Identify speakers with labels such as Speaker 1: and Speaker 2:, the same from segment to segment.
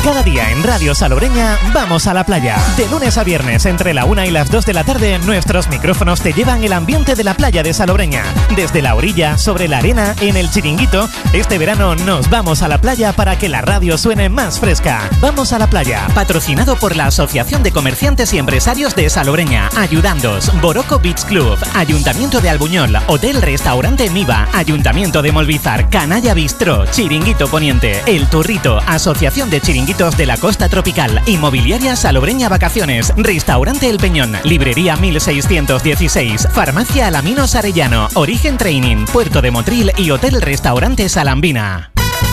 Speaker 1: Cada día en Radio Salobreña vamos a la playa. De lunes a viernes entre la 1 y las 2 de la tarde nuestros micrófonos te llevan el ambiente de la playa de Salobreña. Desde la orilla, sobre la arena, en el Chiringuito, este verano nos vamos a la playa para que la radio suene más fresca. Vamos a la playa, patrocinado por la Asociación de Comerciantes y Empresarios de Salobreña, Ayudandos, Boroco Beach Club, Ayuntamiento de Albuñol, Hotel Restaurante Miva, Ayuntamiento de Molvízar, Canalla Bistró, Chiringuito Poniente, El Turrito, Asociación de Chiringuitos de la Costa Tropical, Inmobiliaria Salobreña Vacaciones, Restaurante El Peñón, Librería 1616, Farmacia Alaminos Arellano, Origen Training, Puerto de Motril y Hotel Restaurante Salambina.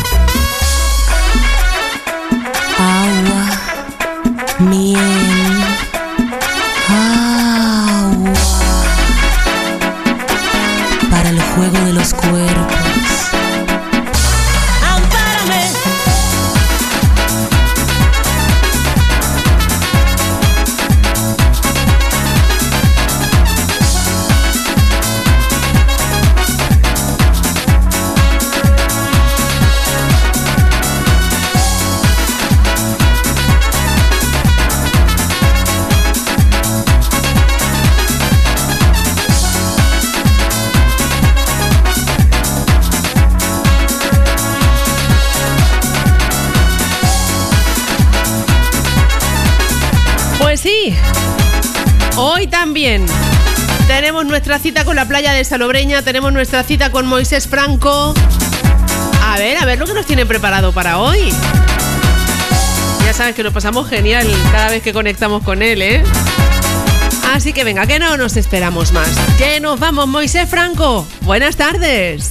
Speaker 2: Agua, miel, agua, para el juego de los cuerpos.
Speaker 3: Sí, hoy también tenemos nuestra cita con la playa de Salobreña, tenemos nuestra cita con Moisés Franco. A ver lo que nos tiene preparado para hoy. Ya sabes que lo pasamos genial cada vez que conectamos con él, ¿eh? Así que venga, que no nos esperamos más. Que nos vamos, Moisés Franco. Buenas tardes.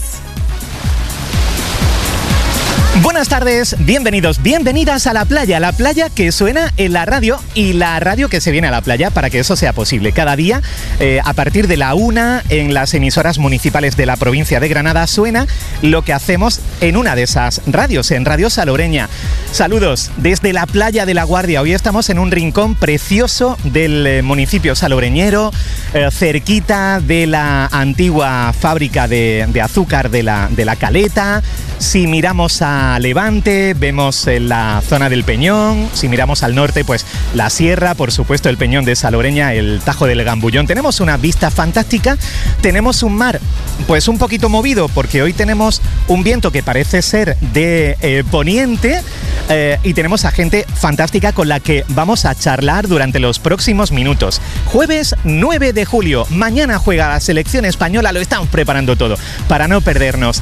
Speaker 1: Buenas tardes, bienvenidos, bienvenidas a la playa que suena en la radio y la radio que se viene a la playa para que eso sea posible. Cada día, a partir de la 1, en las emisoras municipales de la provincia de Granada, suena lo que hacemos en una de esas radios, en Radio Salobreña. Saludos desde la playa de La Guardia. Hoy estamos en un rincón precioso del municipio salobreñero, cerquita de la antigua fábrica de azúcar de la Caleta. Si miramos a Levante, vemos la zona del Peñón. Si miramos al norte, pues la sierra, por supuesto el Peñón de Salobreña, el Tajo del Gambullón. Tenemos una vista fantástica. Tenemos un mar, pues un poquito movido, porque hoy tenemos un viento que parece ser de poniente. Y tenemos a gente fantástica con la que vamos a charlar durante los próximos minutos. Jueves 9 de julio, mañana juega la selección española, lo estamos preparando todo para no perdernos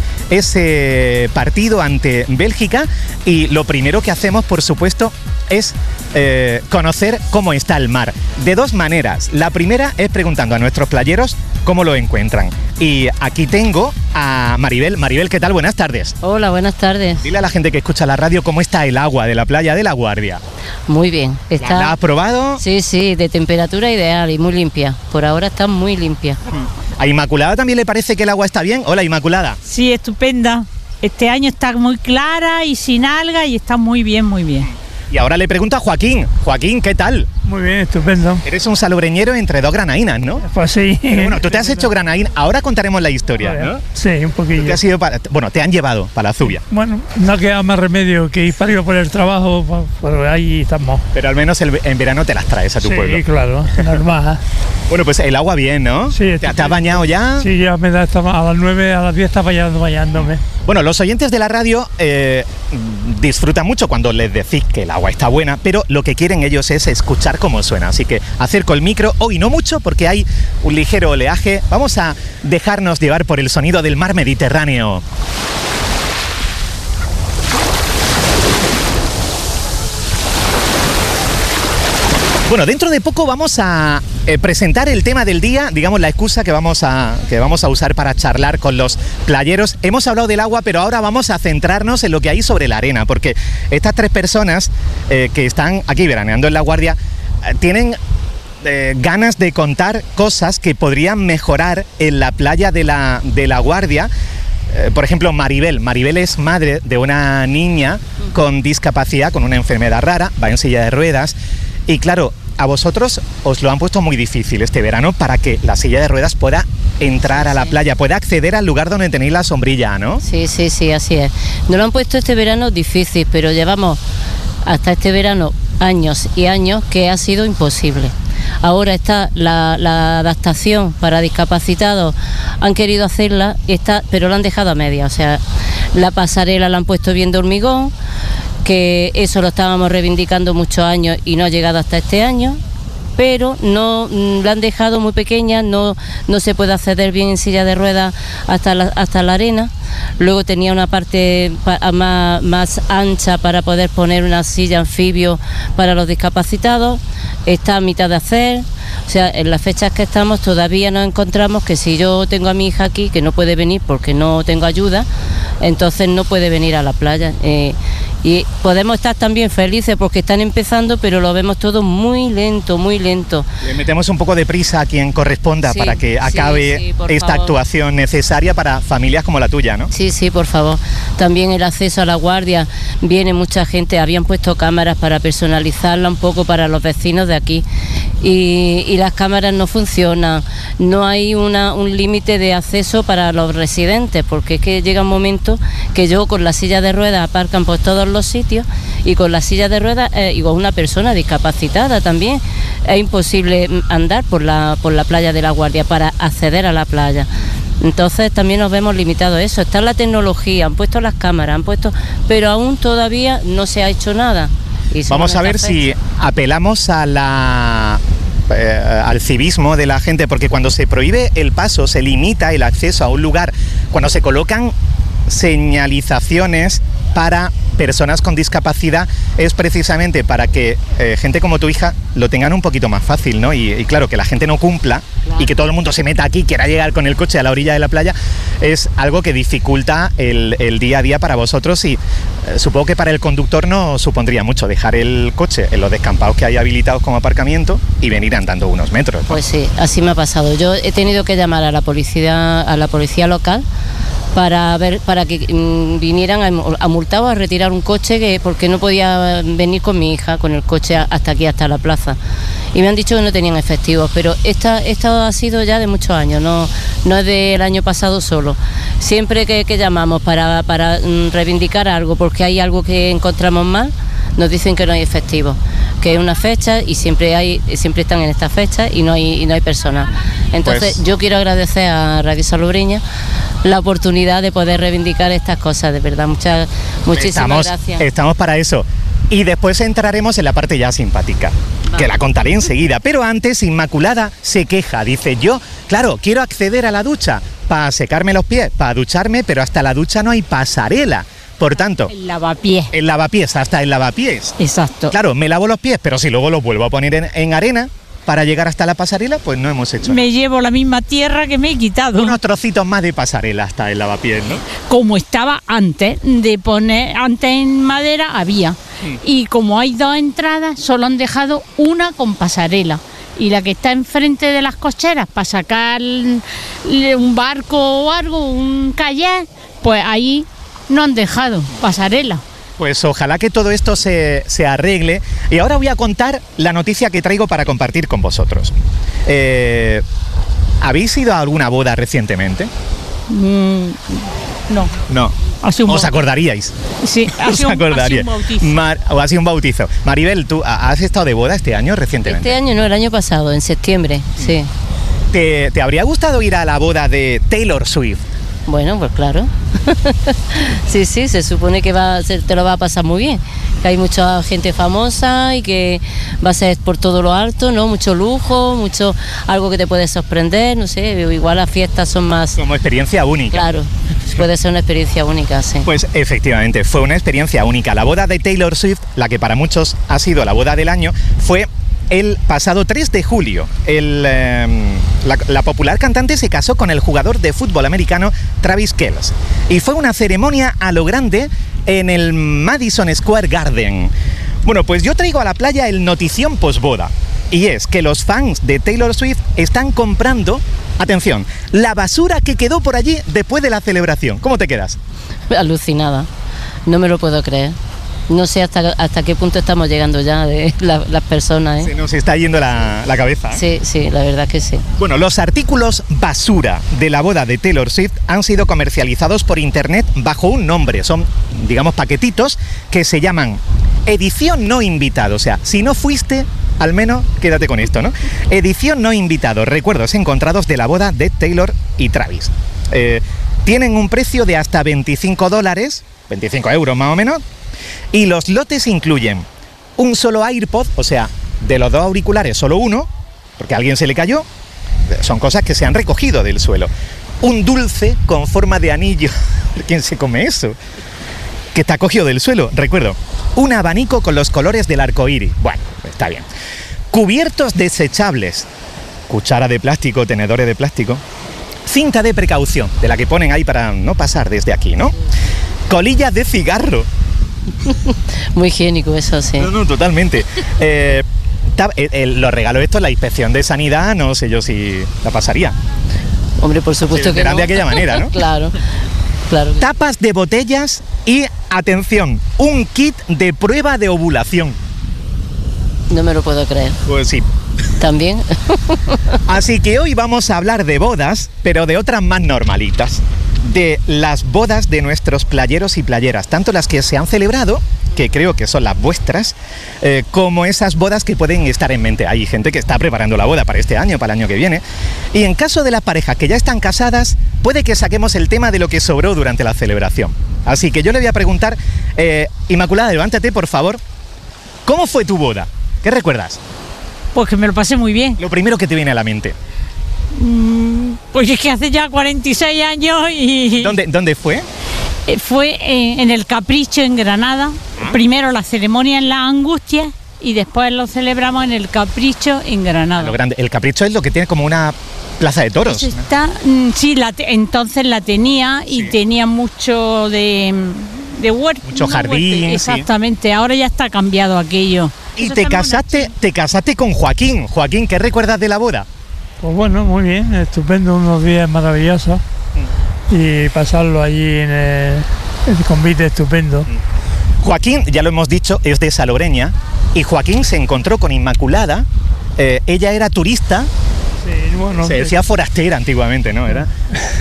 Speaker 1: ese partido ante Bélgica, y lo primero que hacemos, por supuesto, es conocer cómo está el mar. De dos maneras. La primera es preguntando a nuestros playeros cómo lo encuentran. Y aquí tengo a Maribel. Maribel, ¿qué tal? Buenas tardes.
Speaker 4: Hola, buenas tardes.
Speaker 1: Dile a la gente que escucha la radio cómo está el agua de la playa de La Guardia.
Speaker 4: Muy bien.
Speaker 1: ¿La has probado?
Speaker 4: Sí, de temperatura ideal y muy limpia. Por ahora está muy limpia.
Speaker 1: ¿A Inmaculada también le parece que el agua está bien? Hola, Inmaculada.
Speaker 5: Sí, estupenda. Este año está muy clara y sin alga y está muy bien, muy bien.
Speaker 1: Y ahora le pregunto a Joaquín. Joaquín, ¿qué tal?
Speaker 6: Muy bien, estupendo.
Speaker 1: Eres un salobreñero entre dos granainas, ¿no?
Speaker 6: Pues sí.
Speaker 1: Pero bueno, tú te has hecho granaína. Ahora contaremos la historia, ¿no?
Speaker 6: Sí, un poquillo.
Speaker 1: Te has ido te han llevado para la Zubia.
Speaker 6: Bueno, no queda más remedio que ir para arriba por el trabajo, pues ahí estamos.
Speaker 1: Pero al menos en verano te las traes a tu pueblo.
Speaker 6: Sí, claro, normal.
Speaker 1: Bueno, pues el agua bien, ¿no?
Speaker 6: Sí.
Speaker 1: ¿Te has bañado ya?
Speaker 6: Sí, ya me da a las 9, a las 10 está bañándome.
Speaker 1: Bueno, los oyentes de la radio disfrutan mucho cuando les decís que el agua está buena, pero lo que quieren ellos es escuchar cómo suena. Así que acerco el micro, hoy no mucho porque hay un ligero oleaje. Vamos a dejarnos llevar por el sonido del mar Mediterráneo. Bueno, dentro de poco vamos a presentar el tema del día, digamos la excusa que vamos a usar para charlar con los playeros. Hemos hablado del agua, pero ahora vamos a centrarnos en lo que hay sobre la arena, porque estas tres personas que están aquí veraneando en La Guardia tienen ganas de contar cosas que podrían mejorar en la playa de la Guardia. Por ejemplo, Maribel es madre de una niña con discapacidad, con una enfermedad rara, va en silla de ruedas, y claro, a vosotros os lo han puesto muy difícil este verano para que la silla de ruedas pueda entrar a la playa, pueda acceder al lugar donde tenéis la sombrilla, ¿no?
Speaker 4: Sí, así es. Nos lo han puesto este verano difícil, pero llevamos hasta este verano años y años que ha sido imposible. Ahora está la adaptación para discapacitados, han querido hacerla, pero la han dejado a media. O sea, la pasarela la han puesto bien de hormigón, que eso lo estábamos reivindicando muchos años y no ha llegado hasta este año, pero no la han dejado muy pequeña, no se puede acceder bien en silla de ruedas hasta la arena. Luego tenía una parte más ancha para poder poner una silla anfibio para los discapacitados, está a mitad de hacer. O sea, en las fechas que estamos todavía nos encontramos que si yo tengo a mi hija aquí, que no puede venir porque no tengo ayuda, entonces no puede venir a la playa. Y podemos estar también felices porque están empezando, pero lo vemos todo muy lento, muy lento.
Speaker 1: Le metemos un poco de prisa a quien corresponda, sí, para que acabe esta actuación necesaria para familias como la tuya, ¿no?
Speaker 4: Sí, por favor. También el acceso a la guardia, viene mucha gente, habían puesto cámaras para personalizarla un poco para los vecinos de aquí. Y las cámaras no funcionan, no hay un límite de acceso para los residentes, porque es que llega un momento que yo con la silla de ruedas aparcan por todos los sitios y con la silla de ruedas y con una persona discapacitada también es imposible andar por la playa de La Guardia para acceder a la playa. Entonces también nos vemos limitados a eso. Está la tecnología, han puesto las cámaras, pero aún todavía no se ha hecho nada.
Speaker 1: Vamos a ver si apelamos al civismo de la gente, porque cuando se prohíbe el paso, se limita el acceso a un lugar, cuando se colocan señalizaciones para personas con discapacidad, es precisamente para que gente como tu hija lo tengan un poquito más fácil, ¿no? Y claro, que la gente no cumpla, claro, y que todo el mundo se meta aquí, quiera llegar con el coche a la orilla de la playa, es algo que dificulta el día a día para vosotros y supongo que para el conductor no supondría mucho dejar el coche en los descampados que hay habilitados como aparcamiento y venir andando unos metros, ¿no?
Speaker 4: Pues sí, así me ha pasado. Yo he tenido que llamar a la policía local para que vinieran a multar o a retirar un coche porque no podía venir con mi hija con el coche hasta aquí, hasta la plaza. Y me han dicho que no tenían efectivos, pero esto ha sido ya de muchos años, no es del año pasado solo. Siempre que llamamos para reivindicar algo, porque hay algo que encontramos mal, nos dicen que no hay efectivos, que es una fecha y siempre están en esta fecha y no hay personas. Entonces pues yo quiero agradecer a Radio Salobreña la oportunidad de poder reivindicar estas cosas, de verdad, muchísimas gracias.
Speaker 1: Estamos para eso. Y después entraremos en la parte ya simpática, que la contaré enseguida. Pero antes, Inmaculada se queja, dice, yo, claro, quiero acceder a la ducha para secarme los pies, para ducharme, pero hasta la ducha no hay pasarela. Por tanto,
Speaker 5: el lavapiés.
Speaker 1: El lavapiés, hasta el lavapiés.
Speaker 5: Exacto.
Speaker 1: Claro, me lavo los pies, pero si luego los vuelvo a poner en arena para llegar hasta la pasarela, pues no hemos hecho nada.
Speaker 5: Me llevo la misma tierra que me he quitado.
Speaker 1: Unos trocitos más de pasarela hasta el lavapiés, ¿no?
Speaker 5: Como estaba antes en madera había. Sí. Y como hay dos entradas, solo han dejado una con pasarela. Y la que está enfrente de las cocheras para sacar un barco o algo, un kayak, pues ahí no han dejado pasarela.
Speaker 1: Pues ojalá que todo esto se arregle. Y ahora voy a contar la noticia que traigo para compartir con vosotros. ¿Habéis ido a alguna boda recientemente?
Speaker 5: No.
Speaker 1: No. ¿Os acordaríais?
Speaker 5: Sí, ha sido un bautizo.
Speaker 1: Ha sido un bautizo. Maribel, ¿tú has estado de boda este año recientemente?
Speaker 4: Este año no, el año pasado, en septiembre, sí.
Speaker 1: ¿Te habría gustado ir a la boda de Taylor Swift?
Speaker 4: Bueno, pues claro. Sí, se supone que te lo va a pasar muy bien. Que hay mucha gente famosa y que va a ser por todo lo alto, ¿no? Mucho lujo, algo que te puede sorprender, no sé, igual las fiestas son más...
Speaker 1: Como experiencia única.
Speaker 4: Claro, puede ser una experiencia única, sí.
Speaker 1: Pues efectivamente, fue una experiencia única. La boda de Taylor Swift, la que para muchos ha sido la boda del año, fue el pasado 3 de julio. La popular cantante se casó con el jugador de fútbol americano Travis Kelce. Y fue una ceremonia a lo grande en el Madison Square Garden. Bueno, pues yo traigo a la playa el notición posboda. Y es que los fans de Taylor Swift están comprando, atención, la basura que quedó por allí después de la celebración. ¿Cómo te quedas?
Speaker 4: Alucinada. No me lo puedo creer. No sé hasta qué punto estamos llegando ya de las personas, ¿eh?
Speaker 1: Se nos está yendo la cabeza, ¿eh?
Speaker 4: Sí, la verdad que sí.
Speaker 1: Bueno, los artículos basura de la boda de Taylor Swift han sido comercializados por internet bajo un nombre. Son, digamos, paquetitos que se llaman Edición no invitado, o sea, si no fuiste, al menos quédate con esto, ¿no? Edición no invitado, recuerdos encontrados de la boda de Taylor y Travis. Tienen un precio de hasta $25, 25 euros más o menos, y los lotes incluyen un solo AirPod, o sea, de los 2 auriculares solo uno, porque a alguien se le cayó, son cosas que se han recogido del suelo. Un dulce con forma de anillo, ¿quién se come eso? Que está cogido del suelo, recuerdo. Un abanico con los colores del arco iris, bueno, está bien. Cubiertos desechables, cuchara de plástico, tenedores de plástico. Cinta de precaución, de la que ponen ahí para no pasar desde aquí, ¿no? Colillas de cigarro.
Speaker 4: Muy higiénico eso, sí.
Speaker 1: No, totalmente. Los regalos estos, la inspección de sanidad, no sé yo si la pasaría.
Speaker 4: Hombre, por supuesto que no.
Speaker 1: De aquella manera, ¿no?
Speaker 4: Claro, claro.
Speaker 1: Tapas de botellas y, atención, un kit de prueba de ovulación.
Speaker 4: No me lo puedo creer.
Speaker 1: Pues sí.
Speaker 4: ¿También?
Speaker 1: Así que hoy vamos a hablar de bodas, pero de otras más normalitas. De las bodas de nuestros playeros y playeras, tanto las que se han celebrado, que creo que son las vuestras, como esas bodas que pueden estar en mente. Hay gente que está preparando la boda para este año, para el año que viene. Y en caso de las parejas que ya están casadas, puede que saquemos el tema de lo que sobró durante la celebración. Así que yo le voy a preguntar, Inmaculada, levántate por favor. ¿Cómo fue tu boda? ¿Qué recuerdas?
Speaker 5: Pues que me lo pasé muy bien.
Speaker 1: Lo primero que te viene a la mente.
Speaker 5: Pues es que hace ya 46 años y...
Speaker 1: ¿Dónde fue?
Speaker 5: Fue en el Capricho en Granada. Primero la ceremonia en La Angustia y después lo celebramos en el Capricho en Granada.
Speaker 1: Lo grande. El Capricho es lo que tiene como una plaza de toros.
Speaker 5: Pues sí, entonces la tenía y tenía mucho de huerto.
Speaker 1: Mucho jardín.
Speaker 5: Exactamente, sí. Ahora ya está cambiado aquello.
Speaker 1: Y te casaste con Joaquín. Joaquín, ¿qué recuerdas de la boda?
Speaker 6: Pues bueno, muy bien, estupendo, unos días maravillosos y pasarlo allí en el convite estupendo.
Speaker 1: Joaquín, ya lo hemos dicho, es de Salobreña y Joaquín se encontró con Inmaculada, ella era turista,
Speaker 6: sí, bueno,
Speaker 1: se decía forastera antiguamente, ¿no? Era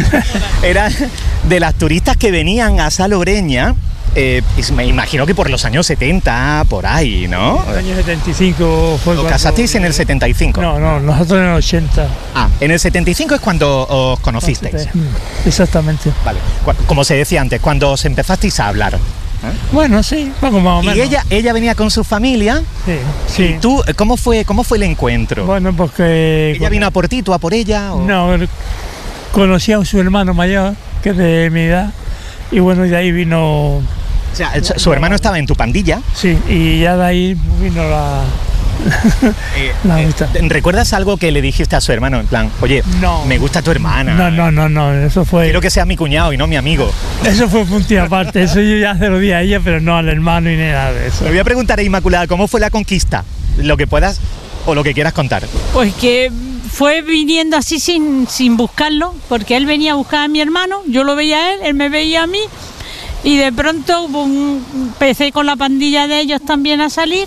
Speaker 1: de las turistas que venían a Salobreña. Me imagino que por los años 70, por ahí, ¿no?
Speaker 6: En el año 75 fue.
Speaker 1: ¿Os casasteis en el 75?
Speaker 6: No, nosotros en el 80.
Speaker 1: Ah, en el 75 es cuando os conocisteis.
Speaker 6: Exactamente.
Speaker 1: Vale, como se decía antes, cuando os empezasteis a hablar.
Speaker 6: Bueno, sí, poco más o menos.
Speaker 1: Y ella venía con su familia.
Speaker 6: Sí.
Speaker 1: ¿Y tú, cómo fue el encuentro?
Speaker 6: Bueno, pues que...
Speaker 1: ¿Ella vino a por ti, tú a por ella? ¿O?
Speaker 6: No, conocí a su hermano mayor, que es de mi edad, y bueno, de ahí vino...
Speaker 1: O sea, su hermano estaba en tu pandilla.
Speaker 6: Sí, y ya de ahí vino la amistad.
Speaker 1: ¿Recuerdas algo que le dijiste a su hermano? En plan, oye,
Speaker 6: no,
Speaker 1: me gusta tu hermana.
Speaker 6: No, eso fue...
Speaker 1: Quiero que sea mi cuñado y no mi amigo.
Speaker 6: Eso fue punto y aparte, eso yo ya se lo di a ella, pero no al hermano y ni nada de eso.
Speaker 1: Le voy a preguntar a Inmaculada, ¿cómo fue la conquista? Lo que puedas o lo que quieras contar.
Speaker 5: Pues que fue viniendo así sin buscarlo, porque él venía a buscar a mi hermano, yo lo veía a él me veía a mí. Y de pronto empecé con la pandilla de ellos también a salir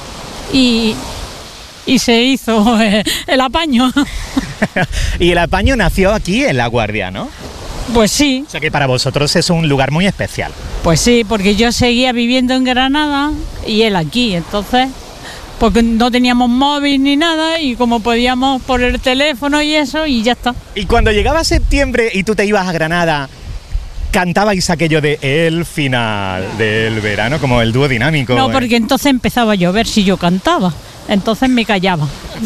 Speaker 5: y se hizo el apaño.
Speaker 1: Y el apaño nació aquí en La Guardia, ¿no?
Speaker 5: Pues sí.
Speaker 1: O sea que para vosotros es un lugar muy especial.
Speaker 5: Pues sí, porque yo seguía viviendo en Granada y él aquí, entonces, porque no teníamos móvil ni nada y como podíamos por el teléfono y eso y ya está.
Speaker 1: Y cuando llegaba septiembre y tú te ibas a Granada, ¿cantabais aquello de el final del verano, como el dúo dinámico?
Speaker 5: No, porque entonces empezaba a llover si yo cantaba, entonces me callaba.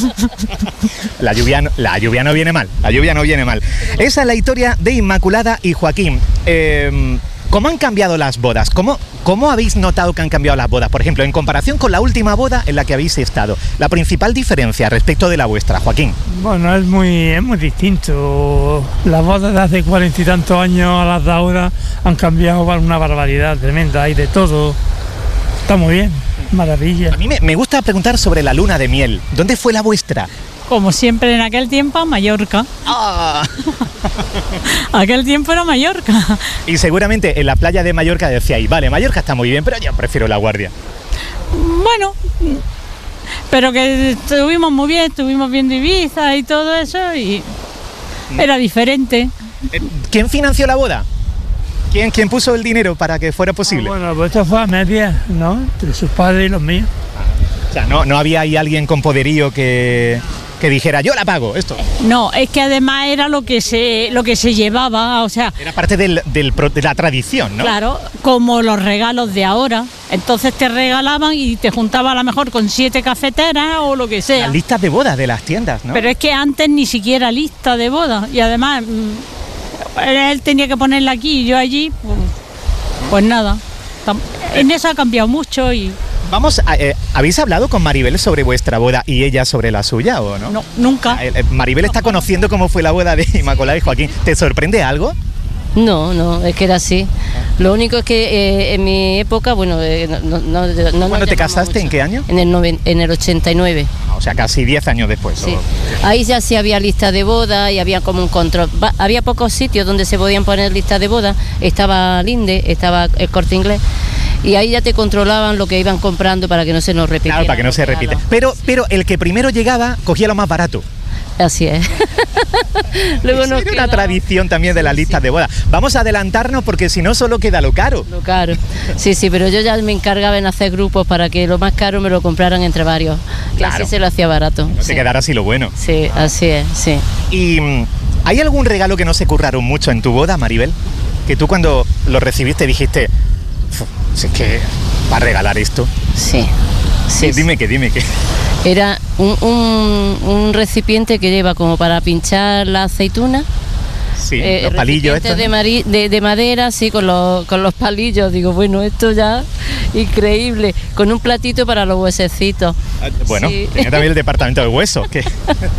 Speaker 1: La lluvia no viene mal, Esa es la historia de Inmaculada y Joaquín. ¿Cómo han cambiado las bodas? ¿Cómo habéis notado que han cambiado las bodas? Por ejemplo, en comparación con la última boda en la que habéis estado. La principal diferencia respecto de la vuestra, Joaquín.
Speaker 6: Bueno, es muy distinto. Las bodas de hace 40 y tantos años a las de ahora han cambiado una barbaridad tremenda. Hay de todo. Está muy bien, maravilla.
Speaker 1: A mí me gusta preguntar sobre la luna de miel. ¿Dónde fue la vuestra?
Speaker 5: Como siempre en aquel tiempo, Mallorca.
Speaker 1: ¡Ah!
Speaker 5: Aquel tiempo era Mallorca.
Speaker 1: Y seguramente en la playa de Mallorca decíais, vale, Mallorca está muy bien, pero yo prefiero La Guardia.
Speaker 5: Bueno, pero que estuvimos muy bien, estuvimos viendo Ibiza y todo eso y era diferente.
Speaker 1: ¿Quién financió la boda? ¿Quién puso el dinero para que fuera posible?
Speaker 6: Bueno, pues esto fue a medias, ¿no? Entre sus padres y los míos.
Speaker 1: O sea, no había ahí alguien con poderío que dijera, yo la pago, esto.
Speaker 5: No, es que además era lo que se llevaba, o sea,
Speaker 1: Era parte de la tradición, ¿no?
Speaker 5: claro, como los regalos de ahora. Entonces te regalaban y te juntaba a lo mejor con 7 cafeteras o lo que sea.
Speaker 1: Las listas de bodas de las tiendas, ¿no?
Speaker 5: Pero es que antes ni siquiera lista de boda. Y además, él tenía que ponerla aquí y yo allí, pues nada. En eso ha cambiado mucho y...
Speaker 1: Vamos, ¿habéis hablado con Maribel sobre vuestra boda y ella sobre la suya o no?
Speaker 5: No, nunca.
Speaker 1: Maribel está conociendo cómo fue la boda de Inmaculada y Joaquín. ¿Te sorprende algo?
Speaker 4: No, es que era así. Lo único es que en mi época, bueno, no
Speaker 1: ¿Cuándo te casaste?
Speaker 4: mucho.
Speaker 1: ¿En qué año?
Speaker 4: En el 89.
Speaker 1: O sea, casi 10 años después.
Speaker 4: Sí. Ahí ya sí había lista de boda y había como un control. Había pocos sitios donde se podían poner listas de boda. Estaba Linde, estaba el Corte Inglés. Y ahí ya te controlaban lo que iban comprando para que no se nos repitiera.
Speaker 1: Claro, para que no se repita. Pero el que primero llegaba cogía lo más barato.
Speaker 4: Así es. Luego
Speaker 1: Eso
Speaker 4: nos
Speaker 1: era una
Speaker 4: quedaba-
Speaker 1: tradición también de las listas de boda. Vamos a adelantarnos porque si no solo queda lo caro.
Speaker 4: Lo caro. Sí, pero yo ya me encargaba en hacer grupos para que lo más caro me lo compraran entre varios. Y
Speaker 1: Claro.
Speaker 4: así se lo hacía barato.
Speaker 1: No
Speaker 4: Sí.
Speaker 1: te quedara así lo bueno.
Speaker 4: Sí, así es, sí.
Speaker 1: ¿Y hay algún regalo que no se curraron mucho en tu boda, Maribel? Que tú cuando lo recibiste dijiste, si es que va a regalar esto.
Speaker 4: Sí. Sí,
Speaker 1: Dime que.
Speaker 4: Era un recipiente que lleva como para pinchar la aceituna.
Speaker 1: Sí, los palillos estos.
Speaker 4: De madera, sí, con los palillos. Digo, bueno, esto ya increíble. Con un platito para los huesecitos.
Speaker 1: Bueno,
Speaker 4: Sí.
Speaker 1: tenía también el departamento de huesos, que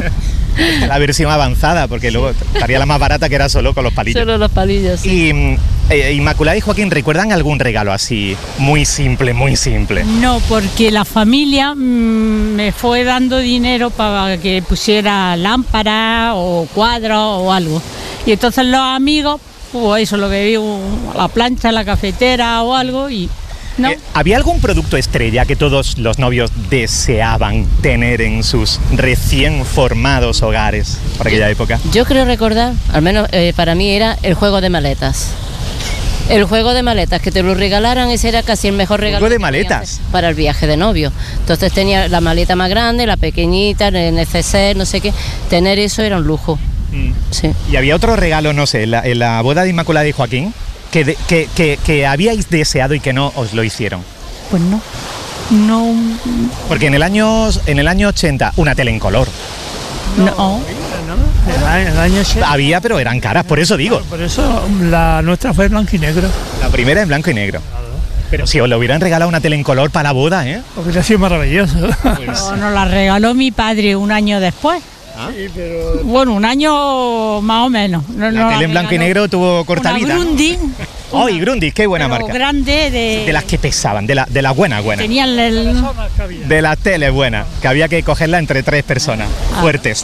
Speaker 1: la versión avanzada, porque luego estaría la más barata que era solo con los palillos.
Speaker 4: Solo los palillos, sí.
Speaker 1: Y Inmaculada y Joaquín, ¿recuerdan algún regalo así muy simple, muy simple?
Speaker 5: No, porque la familia me fue dando dinero para que pusiera lámparas o cuadros o algo. Y entonces los amigos, pues eso, lo que vi, la plancha, la cafetera o algo y... ¿no?
Speaker 1: ¿Había algún producto estrella que todos los novios deseaban tener en sus recién formados hogares por aquella época?
Speaker 4: Yo creo recordar, al menos para mí era el juego de maletas. El juego de maletas, que te lo regalaran, ese era casi el mejor regalo.
Speaker 1: ¿Juego de
Speaker 4: que podías
Speaker 1: maletas?
Speaker 4: hacer para el viaje de novio. Entonces tenía la maleta más grande, la pequeñita, el neceser, no sé qué. Tener eso era un lujo. Sí.
Speaker 1: ¿Y había otro regalo, no sé, en la boda de Inmaculada y Joaquín, que habíais deseado y que no os lo hicieron?
Speaker 5: Pues no. No.
Speaker 1: Porque en el año 80, una tele en color.
Speaker 5: No.
Speaker 6: El año 80.
Speaker 1: Había, pero eran caras, por eso digo.
Speaker 6: Por eso la nuestra fue blanco y negro.
Speaker 1: La primera en blanco y negro. Pero si os le hubieran regalado una tele en color para la boda, ¿eh?
Speaker 6: Porque ha sido maravilloso.
Speaker 5: Nos la regaló mi padre un año después.
Speaker 6: Sí, pero
Speaker 5: Bueno, un año más o menos.
Speaker 1: La tele en blanco y negro tuvo corta
Speaker 5: una
Speaker 1: vida.
Speaker 5: Grundy.
Speaker 1: ¡Ay, Grundy! ¡Qué buena
Speaker 5: pero
Speaker 1: marca!
Speaker 5: grande
Speaker 1: De las que pesaban, de la buena.
Speaker 5: Tenía el...
Speaker 1: De la tele buena, que había que cogerla entre 3 personas fuertes.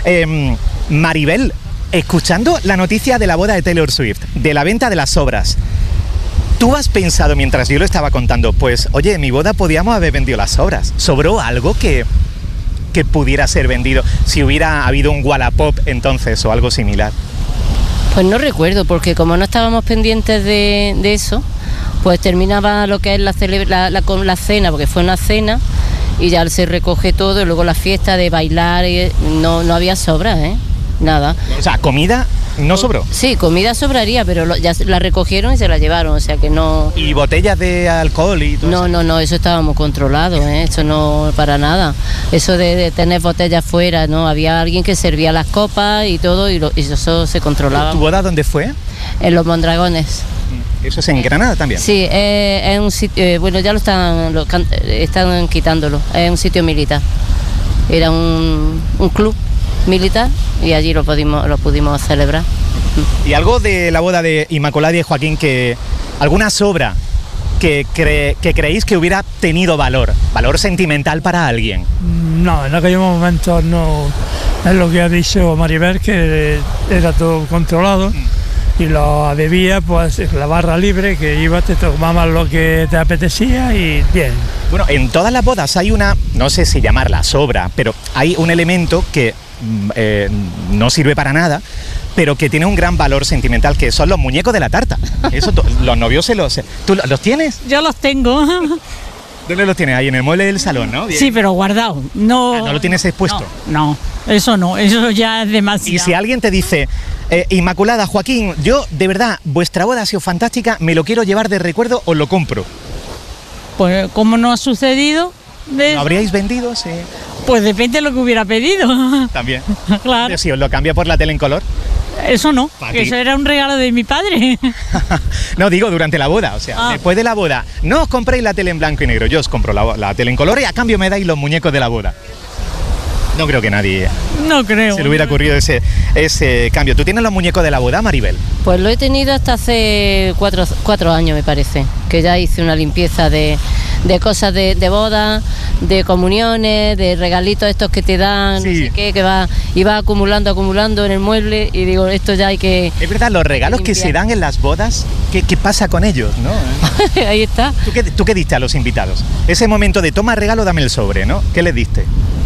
Speaker 1: Maribel, escuchando la noticia de la boda de Taylor Swift, de la venta de las obras, ¿tú has pensado mientras yo lo estaba contando, pues, oye, en mi boda podíamos haber vendido las obras? ¿Sobró algo que pudiera ser vendido si hubiera habido un Wallapop entonces o algo similar?
Speaker 4: Pues no recuerdo, porque como no estábamos pendientes de eso, pues terminaba lo que es la cena, porque fue una cena y ya se recoge todo, y luego la fiesta de bailar, no había sobras, nada.
Speaker 1: O sea, comida no sobró.
Speaker 4: Sí, comida sobraría, pero ya la recogieron y se la llevaron, o sea que no...
Speaker 1: ¿Y botellas de alcohol y todo eso?
Speaker 4: No, eso estábamos controlados, eso no para nada. Eso de tener botellas fuera, no, había alguien que servía las copas y todo, y eso se controlaba.
Speaker 1: ¿Tu boda dónde fue?
Speaker 4: En Los Mondragones.
Speaker 1: ¿Eso es en Granada también?
Speaker 4: Sí, es un sitio, bueno, ya están quitándolo, es un sitio militar. Era un club militar y allí lo pudimos celebrar.
Speaker 1: ¿Y algo de la boda de Inmaculada y Joaquín, alguna sobra que creéis que hubiera tenido valor sentimental para alguien?
Speaker 6: no, en aquellos momentos no. Es lo que ha dicho Maribel, que era todo controlado. Y lo bebía, pues la barra libre, que ibas, te tomabas lo que te apetecía y bien.
Speaker 1: Bueno, en todas las bodas hay una, no sé si llamarla sobra, pero hay un elemento que no sirve para nada, pero que tiene un gran valor sentimental, que son los muñecos de la tarta. Eso los novios ¿Tú los tienes?
Speaker 5: Yo los tengo.
Speaker 1: ¿Dónde los tienes? Ahí en el mueble del salón, ¿no? Bien.
Speaker 5: Sí, pero guardado. No,
Speaker 1: ¿No lo tienes expuesto?
Speaker 5: No, eso ya es demasiado.
Speaker 1: Y si alguien te dice, Inmaculada, Joaquín, yo de verdad, vuestra boda ha sido fantástica, me lo quiero llevar de recuerdo, os lo compro.
Speaker 5: Pues como no ha sucedido...
Speaker 1: ¿Lo habríais vendido? Sí.
Speaker 5: Pues depende de lo que hubiera pedido.
Speaker 1: También.
Speaker 5: Claro.
Speaker 1: Si os lo cambia por la tele en color.
Speaker 5: Eso no, que eso era un regalo de mi padre.
Speaker 1: No, digo durante la boda, o sea, después de la boda, no os compréis la tele en blanco y negro, yo os compro la tele en color y a cambio me dais los muñecos de la boda. No creo que nadie
Speaker 5: no creo.
Speaker 1: se le hubiera ocurrido ese cambio. ¿Tú tienes los muñecos de la boda, Maribel?
Speaker 4: Pues lo he tenido hasta hace 4 años, me parece, que ya hice una limpieza de cosas de boda, de comuniones, de regalitos estos que te dan,
Speaker 1: Sí.
Speaker 4: no sé qué, que va acumulando en el mueble y digo, esto ya hay que...
Speaker 1: Es verdad, los regalos que se dan en las bodas, ¿qué pasa con ellos, no?
Speaker 4: Ahí está.
Speaker 1: ¿Tú qué diste a los invitados? Ese momento de toma regalo, dame el sobre, ¿no? ¿Qué les diste?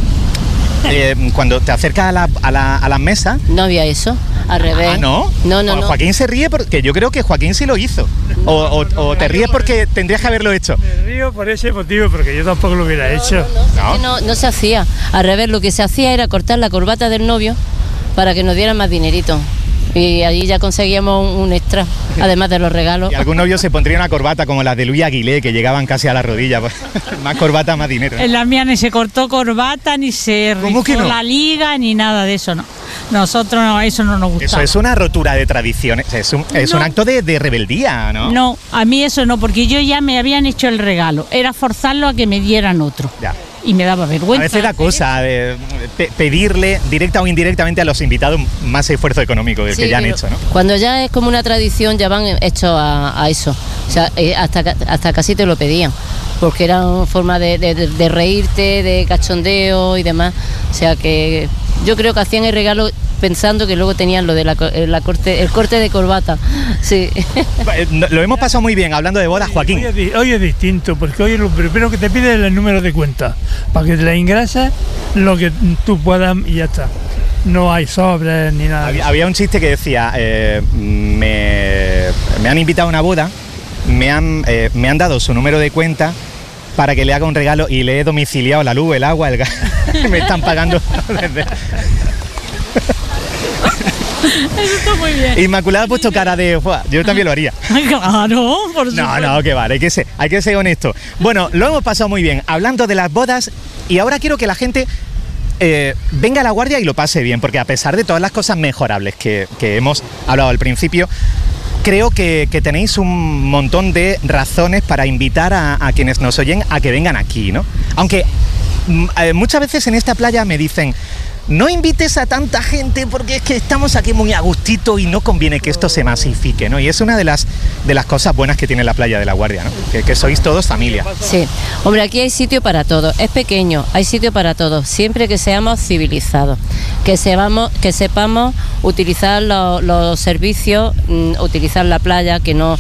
Speaker 1: Cuando te acercas a las mesas...
Speaker 4: No había eso, al revés.
Speaker 1: ¿Ah, no?
Speaker 4: No.
Speaker 1: Joaquín se ríe porque yo creo que Joaquín sí lo hizo. O te ríes porque tendrías que haberlo hecho.
Speaker 6: Me río por ese motivo, porque yo tampoco lo hubiera hecho.
Speaker 4: No se hacía. Al revés, lo que se hacía era cortar la corbata del novio para que nos dieran más dinerito. Y allí ya conseguíamos un extra, además de los regalos.
Speaker 1: Y algún novio se pondría una corbata como las de Luis Aguilé, que llegaban casi a la rodilla. Pues, más corbata, más dinero.
Speaker 5: En la mía ni se cortó corbata, ni se
Speaker 1: ¿Cómo que
Speaker 5: rizó
Speaker 1: no?
Speaker 5: la liga, ni nada de eso, no. Nosotros no, eso no nos gusta.
Speaker 1: Eso es una rotura de tradiciones, es un acto de rebeldía, ¿no?
Speaker 5: No, a mí eso no, porque yo ya me habían hecho el regalo. Era forzarlo a que me dieran otro.
Speaker 1: Ya.
Speaker 5: Y me daba vergüenza.
Speaker 1: A veces da cosa de pedirle directa o indirectamente a los invitados más esfuerzo económico del que ya han hecho, ¿no?
Speaker 4: Cuando ya es como una tradición, ya van hechos a eso. O sea, hasta casi te lo pedían, porque era una forma de reírte, de cachondeo y demás. O sea que yo creo que hacían el regalo pensando que luego tenían lo de el corte de corbata. Sí.
Speaker 1: Lo hemos pasado muy bien hablando de bodas, Joaquín.
Speaker 6: Hoy es distinto, porque hoy lo primero que te pide es el número de cuenta, para que te la ingreses lo que tú puedas y ya está. No hay sobres ni nada.
Speaker 1: Había un chiste que decía, me han invitado a una boda, me han dado su número de cuenta para que le haga un regalo y le he domiciliado la luz, el agua, el gas. Me están pagando desde...
Speaker 5: Eso está muy bien.
Speaker 1: Inmaculada ha puesto cara de... Yo también lo haría.
Speaker 5: Claro, por supuesto.
Speaker 1: No, que vale, hay que ser honesto. Bueno, lo hemos pasado muy bien hablando de las bodas y ahora quiero que la gente venga a La Guardia y lo pase bien, porque a pesar de todas las cosas mejorables que hemos hablado al principio, creo que tenéis un montón de razones para invitar a quienes nos oyen a que vengan aquí, ¿no? Aunque muchas veces en esta playa me dicen... No invites a tanta gente porque es que estamos aquí muy a gustito y no conviene que esto se masifique, ¿no? Y es una de las cosas buenas que tiene la playa de La Guardia, ¿no? Que sois todos familia.
Speaker 4: Sí, hombre, aquí hay sitio para todos. Es pequeño, hay sitio para todos, siempre que seamos civilizados, que sepamos utilizar los servicios, utilizar la playa, que no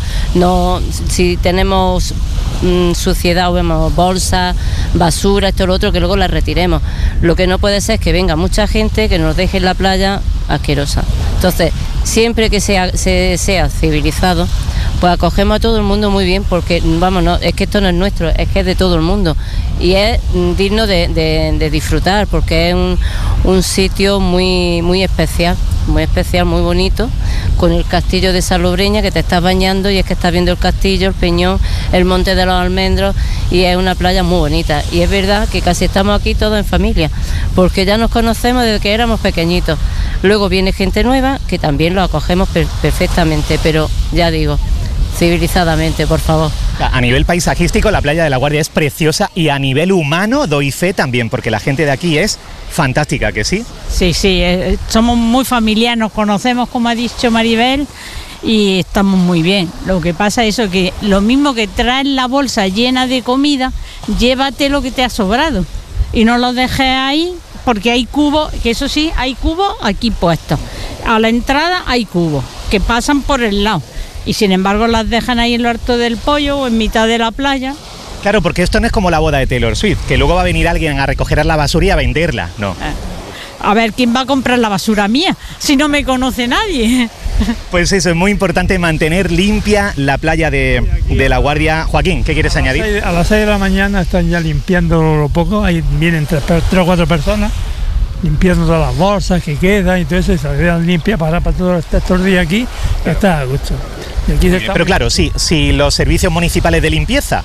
Speaker 4: si tenemos suciedad o vemos bolsas, basura, esto lo otro, que luego la retiremos. Lo que no puede ser es que venga mucha gente que nos deje en la playa asquerosa. Entonces, siempre que se sea civilizado, pues acogemos a todo el mundo muy bien, porque vamos, no, es que esto no es nuestro, es que es de todo el mundo y es digno de disfrutar, porque es un sitio muy especial, muy bonito, con el castillo de Salobreña, que te estás bañando y es que estás viendo el castillo, el Peñón, el Monte de los Almendros, y es una playa muy bonita. Y es verdad que casi estamos aquí todos en familia, porque ya nos conocemos desde que éramos pequeñitos. Luego viene gente nueva que también lo acogemos perfectamente, pero ya digo, civilizadamente, por favor.
Speaker 1: A nivel paisajístico, la playa de La Guardia es preciosa, y a nivel humano doy fe también, porque la gente de aquí es fantástica, ¿que sí?
Speaker 5: Sí, somos muy familiares, nos conocemos, como ha dicho Maribel, y estamos muy bien. Lo que pasa es eso, que lo mismo que traes la bolsa llena de comida, llévate lo que te ha sobrado y no lo dejes ahí, porque hay cubos, que eso sí, hay cubos aquí puestos. A la entrada hay cubos que pasan por el lado. Y sin embargo las dejan ahí en lo alto del pollo o en mitad de la playa.
Speaker 1: Claro, porque esto no es como la boda de Taylor Swift, que luego va a venir alguien a recoger la basura y a venderla, no.
Speaker 5: a ver quién va a comprar la basura mía si no me conoce nadie.
Speaker 1: Pues eso, es muy importante mantener limpia la playa de La Guardia. Joaquín, ¿qué quieres añadir?
Speaker 6: A las 6 de la mañana están ya limpiando lo poco, ahí vienen 3 o 4 personas limpiando todas las bolsas que quedan y todo eso, y se quedan limpias para todos estos días aquí, está a gusto. Y aquí
Speaker 1: Pero claro, si los servicios municipales de limpieza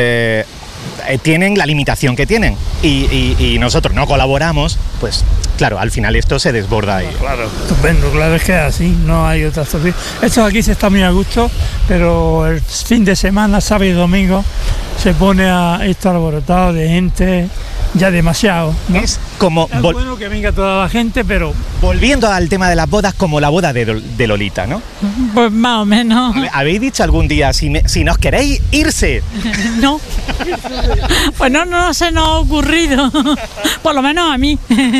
Speaker 1: tienen la limitación que tienen y nosotros no colaboramos, pues claro, al final esto se desborda ahí.
Speaker 6: Claro, estupendo, claro, es que así no hay otra solución. Esto aquí se está muy a gusto, pero el fin de semana, sábado y domingo, se pone a esto alborotado de gente, ya demasiado, ¿no?
Speaker 1: Es como...
Speaker 6: Es bueno que venga toda la gente, pero...
Speaker 1: Volviendo al tema de las bodas, como la boda de Lolita, ¿no?
Speaker 5: Pues más o menos.
Speaker 1: ¿Habéis dicho algún día, si nos queréis irse?
Speaker 5: No. Pues no se nos ha ocurrido. Por lo menos a mí.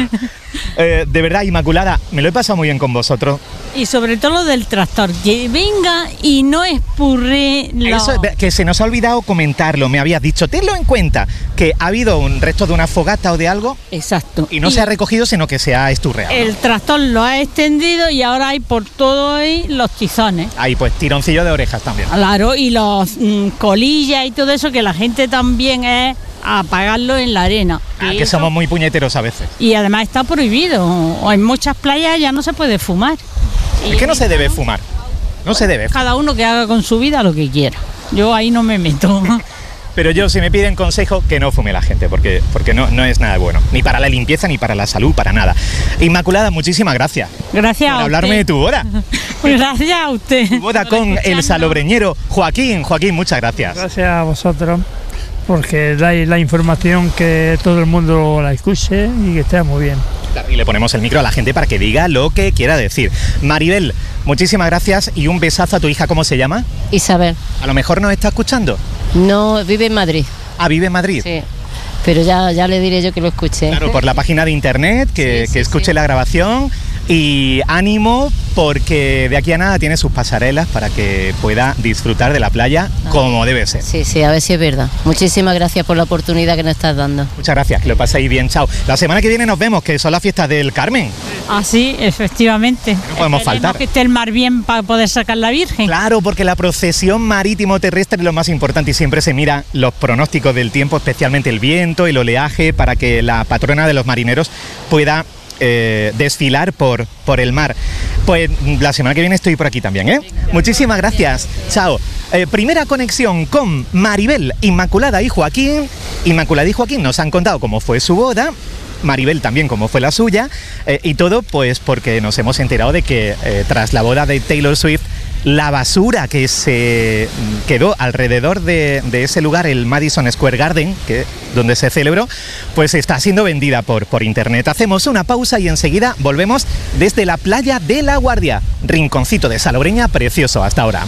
Speaker 1: De verdad, Inmaculada, me lo he pasado muy bien con vosotros.
Speaker 5: Y sobre todo lo del tractor, que venga y no espurre
Speaker 1: Eso, que se nos ha olvidado comentarlo, me habías dicho, tenlo en cuenta, que ha habido un resto de una fogata o de algo.
Speaker 5: Exacto.
Speaker 1: Y no se ha recogido, sino que se ha esturreado.
Speaker 5: El tractor lo ha extendido y ahora hay por todo ahí los tizones.
Speaker 1: Ahí, pues, tironcillo de orejas también.
Speaker 5: Claro, y los colillas y todo eso, que la gente también es a apagarlo en la arena.
Speaker 1: Que somos muy puñeteros a veces.
Speaker 5: Y además está prohibido. O en muchas playas ya no se puede fumar.
Speaker 1: Es que no se debe fumar. No se debe.
Speaker 5: Cada uno que haga con su vida lo que quiera. Yo ahí no me meto.
Speaker 1: Pero yo, si me piden consejo, que no fume la gente, porque no es nada bueno. Ni para la limpieza, ni para la salud, para nada. Inmaculada, muchísimas gracias.
Speaker 5: Gracias a usted.
Speaker 1: Por hablarme de tu boda.
Speaker 5: Gracias a usted.
Speaker 1: Tu boda con el salobreñero Joaquín. Joaquín, muchas gracias.
Speaker 6: Gracias a vosotros, porque dais la información que todo el mundo la escuche y que esté muy bien.
Speaker 1: Y le ponemos el micro a la gente para que diga lo que quiera decir. Maribel, muchísimas gracias y un besazo a tu hija. ¿Cómo se llama?
Speaker 4: Isabel.
Speaker 1: A lo mejor nos está escuchando.
Speaker 4: No, vive en Madrid.
Speaker 1: Ah, vive en Madrid.
Speaker 4: Sí. Pero ya le diré yo que lo escuche.
Speaker 1: Claro, por la página de internet, que escuche la grabación. Y ánimo, porque de aquí a nada tiene sus pasarelas para que pueda disfrutar de la playa como debe ser.
Speaker 4: Sí, a ver si es verdad. Muchísimas gracias por la oportunidad que nos estás dando.
Speaker 1: Muchas gracias, que lo paséis bien, chao. La semana que viene nos vemos, que son las fiestas del Carmen.
Speaker 5: Ah, sí, efectivamente.
Speaker 1: No podemos faltar.
Speaker 5: Que esté el mar bien para poder sacar la Virgen.
Speaker 1: Claro, porque la procesión marítimo-terrestre es lo más importante y siempre se mira los pronósticos del tiempo, especialmente el viento, el oleaje, para que la patrona de los marineros pueda desfilar por el mar. Pues la semana que viene estoy por aquí también, ¿eh? Muchísimas gracias, chao. Primera conexión con Maribel, Inmaculada y Joaquín. Inmaculada y Joaquín nos han contado cómo fue su boda, Maribel también cómo fue la suya, y todo pues porque nos hemos enterado de que tras la boda de Taylor Swift, la basura que se quedó alrededor de ese lugar, el Madison Square Garden, donde se celebró, pues está siendo vendida por internet. Hacemos una pausa y enseguida volvemos desde la playa de La Guardia. Rinconcito de Salobreña precioso hasta ahora.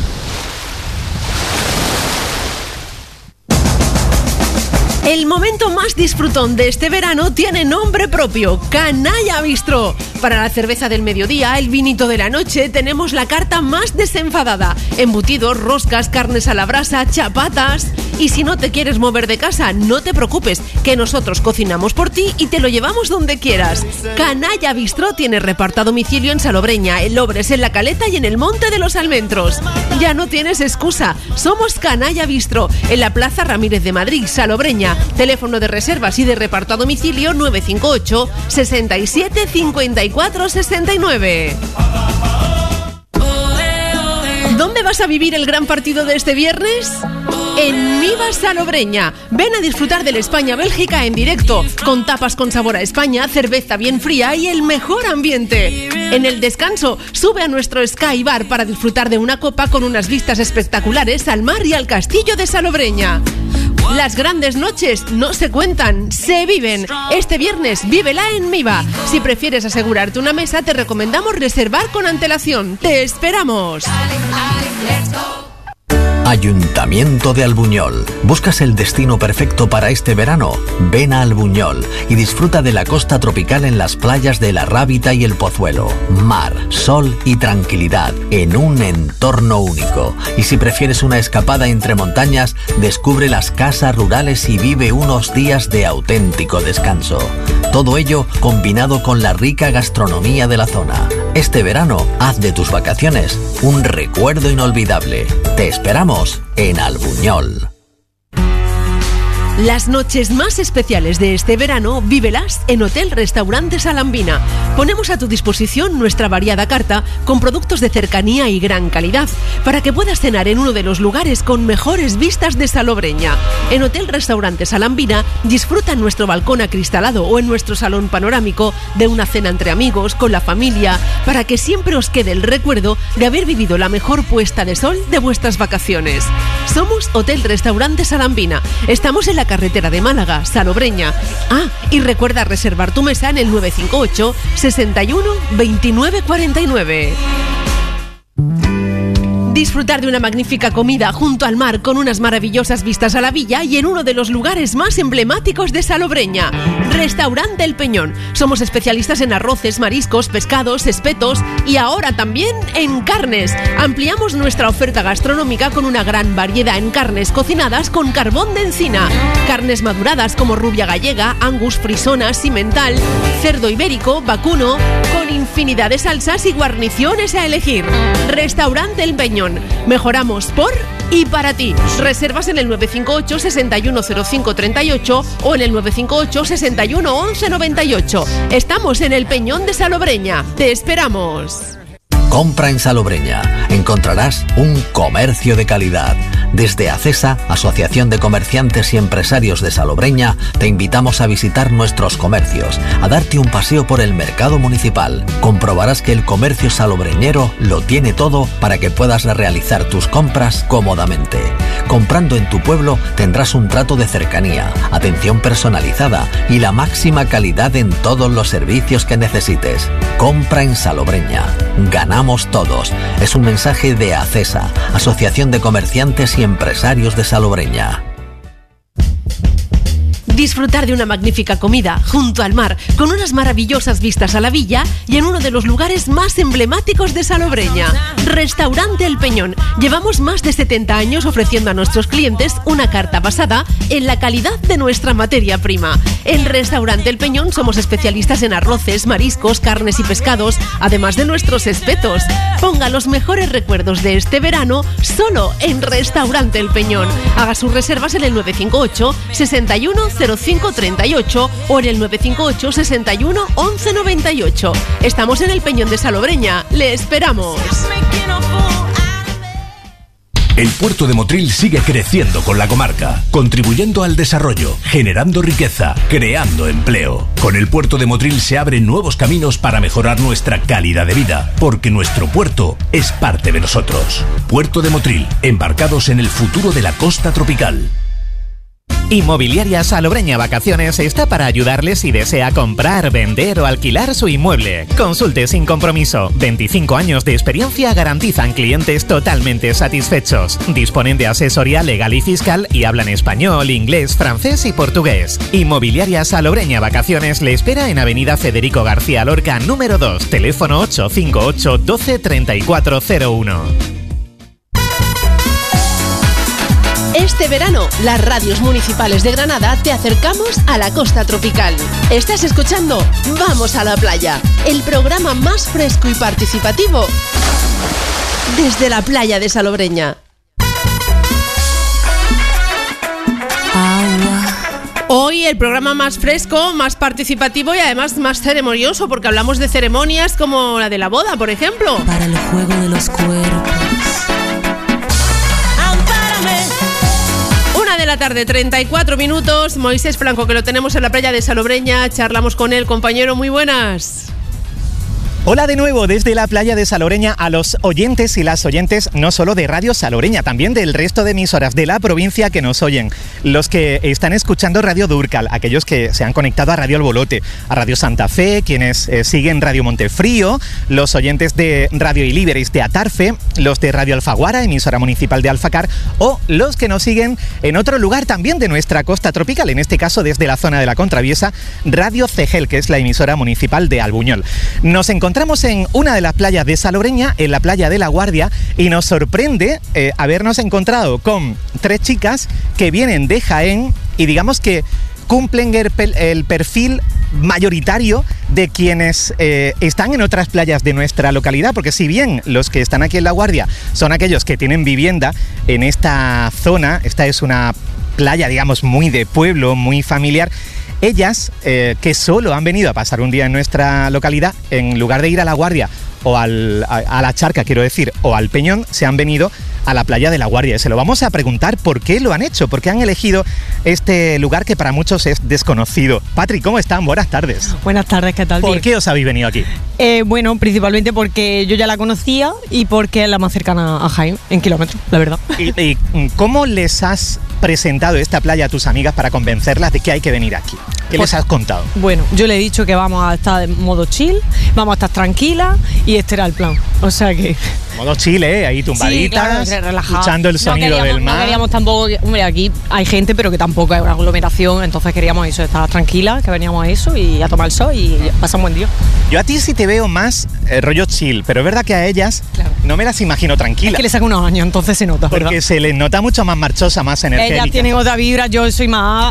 Speaker 3: El momento más disfrutón de este verano tiene nombre propio, Canalla Bistro. Para la cerveza del mediodía, el vinito de la noche, tenemos la carta más desenfadada. Embutidos, roscas, carnes a la brasa, chapatas. Y si no te quieres mover de casa, no te preocupes, que nosotros cocinamos por ti y te lo llevamos donde quieras. Canalla Bistro tiene reparto a domicilio en Salobreña, en Lobres, en La Caleta y en el Monte de los Almendros. Ya no tienes excusa, somos Canalla Bistro, en la Plaza Ramírez de Madrid, Salobreña. Teléfono de reservas y de reparto a domicilio 958 67 54 69. ¿Dónde vas a vivir el gran partido de este viernes? En Miva Salobreña. Ven a disfrutar del España-Bélgica en directo, con tapas con sabor a España, cerveza bien fría y el mejor ambiente. En el descanso, sube a nuestro Sky Bar para disfrutar de una copa con unas vistas espectaculares al mar y al castillo de Salobreña. Las grandes noches no se cuentan, se viven. Este viernes, vívela en Miva. Si prefieres asegurarte una mesa, te recomendamos reservar con antelación. ¡Te esperamos!
Speaker 7: Ayuntamiento de Albuñol. ¿Buscas el destino perfecto para este verano? Ven a Albuñol y disfruta de la costa tropical en las playas de La Rábita y El Pozuelo. Mar, sol y tranquilidad en un entorno único. Y si prefieres una escapada entre montañas, descubre las casas rurales y vive unos días de auténtico descanso. Todo ello combinado con la rica gastronomía de la zona. Este verano, haz de tus vacaciones un recuerdo inolvidable. Te esperamos en Albuñol.
Speaker 3: Las noches más especiales de este verano, vívelas en Hotel Restaurante Salambina. Ponemos a tu disposición nuestra variada carta con productos de cercanía y gran calidad para que puedas cenar en uno de los lugares con mejores vistas de Salobreña. En Hotel Restaurante Salambina disfruta en nuestro balcón acristalado o en nuestro salón panorámico de una cena entre amigos, con la familia, para que siempre os quede el recuerdo de haber vivido la mejor puesta de sol de vuestras vacaciones. Somos Hotel Restaurante Salambina. Estamos en la carretera de Málaga, Salobreña. Y recuerda reservar tu mesa en el 958 61 29 49. Disfrutar de una magnífica comida junto al mar con unas maravillosas vistas a la villa y en uno de los lugares más emblemáticos de Salobreña, Restaurante El Peñón. Somos especialistas en arroces, mariscos, pescados, espetos y ahora también en carnes. Ampliamos nuestra oferta gastronómica con una gran variedad en carnes cocinadas con carbón de encina. Carnes maduradas como rubia gallega, angus, frisona, simental, cerdo ibérico, vacuno, con infinidad de salsas y guarniciones a elegir. Restaurante El Peñón. Mejoramos por y para ti. Reservas en el 958 6105 38 o en el 958 61 11 98. Estamos en El Peñón de Salobreña. Te esperamos.
Speaker 7: Compra en Salobreña. Encontrarás un comercio de calidad. Desde ACESA, Asociación de Comerciantes y Empresarios de Salobreña, te invitamos a visitar nuestros comercios, a darte un paseo por el mercado municipal. Comprobarás que el comercio salobreñero lo tiene todo para que puedas realizar tus compras cómodamente. Comprando en tu pueblo tendrás un trato de cercanía, atención personalizada y la máxima calidad en todos los servicios que necesites. Compra en Salobreña. Ganamos todos. Es un mensaje de ACESA, Asociación de Comerciantes y Empresarios de Salobreña.
Speaker 3: Disfrutar de una magnífica comida junto al mar, con unas maravillosas vistas a la villa y en uno de los lugares más emblemáticos de Salobreña, Restaurante El Peñón. Llevamos más de 70 años ofreciendo a nuestros clientes una carta basada en la calidad de nuestra materia prima. En Restaurante El Peñón somos especialistas en arroces, mariscos, carnes y pescados, además de nuestros espetos. Ponga los mejores recuerdos de este verano solo en Restaurante El Peñón. Haga sus reservas en el 958 61 05 38 o en el 958 61 11 98. Estamos en El Peñón de Salobreña. ¡Le esperamos!
Speaker 8: El puerto de Motril sigue creciendo con la comarca, contribuyendo al desarrollo, generando riqueza, creando empleo. Con el puerto de Motril se abren nuevos caminos para mejorar nuestra calidad de vida, porque nuestro puerto es parte de nosotros. Puerto de Motril, embarcados en el futuro de la costa tropical.
Speaker 1: Inmobiliaria Salobreña Vacaciones está para ayudarles si desea comprar, vender o alquilar su inmueble. Consulte sin compromiso. 25 años de experiencia garantizan clientes totalmente satisfechos. Disponen de asesoría legal y fiscal y hablan español, inglés, francés y portugués. Inmobiliaria Salobreña Vacaciones le espera en Avenida Federico García Lorca, número 2, teléfono 858 12 3401.
Speaker 3: Este verano, las radios municipales de Granada te acercamos a la costa tropical. Estás escuchando Vamos a la Playa, el programa más fresco y participativo desde la playa de Salobreña. Hoy el programa más fresco, más participativo y además más ceremonioso, porque hablamos de ceremonias como la de la boda, por ejemplo.
Speaker 2: Para el juego de los cuerpos.
Speaker 3: De la tarde, 34 minutos. Moisés Franco, que lo tenemos en la playa de Salobreña. Charlamos con él, compañero, muy buenas.
Speaker 1: Hola de nuevo desde la playa de Salobreña a los oyentes y las oyentes no solo de Radio Salobreña, también del resto de emisoras de la provincia que nos oyen. Los que están escuchando Radio Durcal, aquellos que se han conectado a Radio Albolote, a Radio Santa Fe, quienes siguen Radio Montefrío, los oyentes de Radio Ilíberis de Atarfe, los de Radio Alfaguara, emisora municipal de Alfacar, o los que nos siguen en otro lugar también de nuestra costa tropical, en este caso desde la zona de la Contraviesa, Radio Cegel, que es la emisora municipal de Albuñol. Nos encontramos en una de las playas de Salobreña, en la playa de La Guardia, y nos sorprende habernos encontrado con 3 chicas que vienen de Jaén y digamos que cumplen el perfil mayoritario de quienes están en otras playas de nuestra localidad, porque si bien los que están aquí en La Guardia son aquellos que tienen vivienda en esta zona, esta es una playa, digamos, muy de pueblo, muy familiar. Ellas, que solo han venido a pasar un día en nuestra localidad, en lugar de ir a La Guardia o a la Charca, quiero decir, o al Peñón, se han venido a la playa de La Guardia. Se lo vamos a preguntar por qué lo han hecho, por qué han elegido este lugar que para muchos es desconocido. Patri, ¿cómo están? Buenas tardes.
Speaker 9: Buenas tardes, ¿qué tal?
Speaker 1: ¿Por qué os habéis venido aquí?
Speaker 9: Bueno, principalmente porque yo ya la conocía y porque es la más cercana a Jaén, en kilómetros, la verdad.
Speaker 1: ¿Y cómo les has presentado esta playa a tus amigas para convencerlas de que hay que venir aquí? ¿Qué les has contado?
Speaker 9: Bueno, yo le he dicho que vamos a estar en modo chill, vamos a estar tranquilas y este era el plan. O sea que...
Speaker 1: Modo chill, ahí tumbaditas,
Speaker 9: sí, claro,
Speaker 1: escuchando el sonido del mar.
Speaker 9: No queríamos tampoco... Hombre, aquí hay gente, pero que tampoco hay una aglomeración, entonces queríamos eso, estar tranquilas, que veníamos a eso y a tomar el sol y pasar un buen día.
Speaker 1: Yo a ti sí te veo más rollo chill, pero es verdad que a ellas no me las imagino tranquilas.
Speaker 9: Es que les saco unos años, entonces se nota,
Speaker 1: porque
Speaker 9: ¿verdad?
Speaker 1: se les nota mucho más marchosa, más energética.
Speaker 9: Ellas tienen otra vibra, yo soy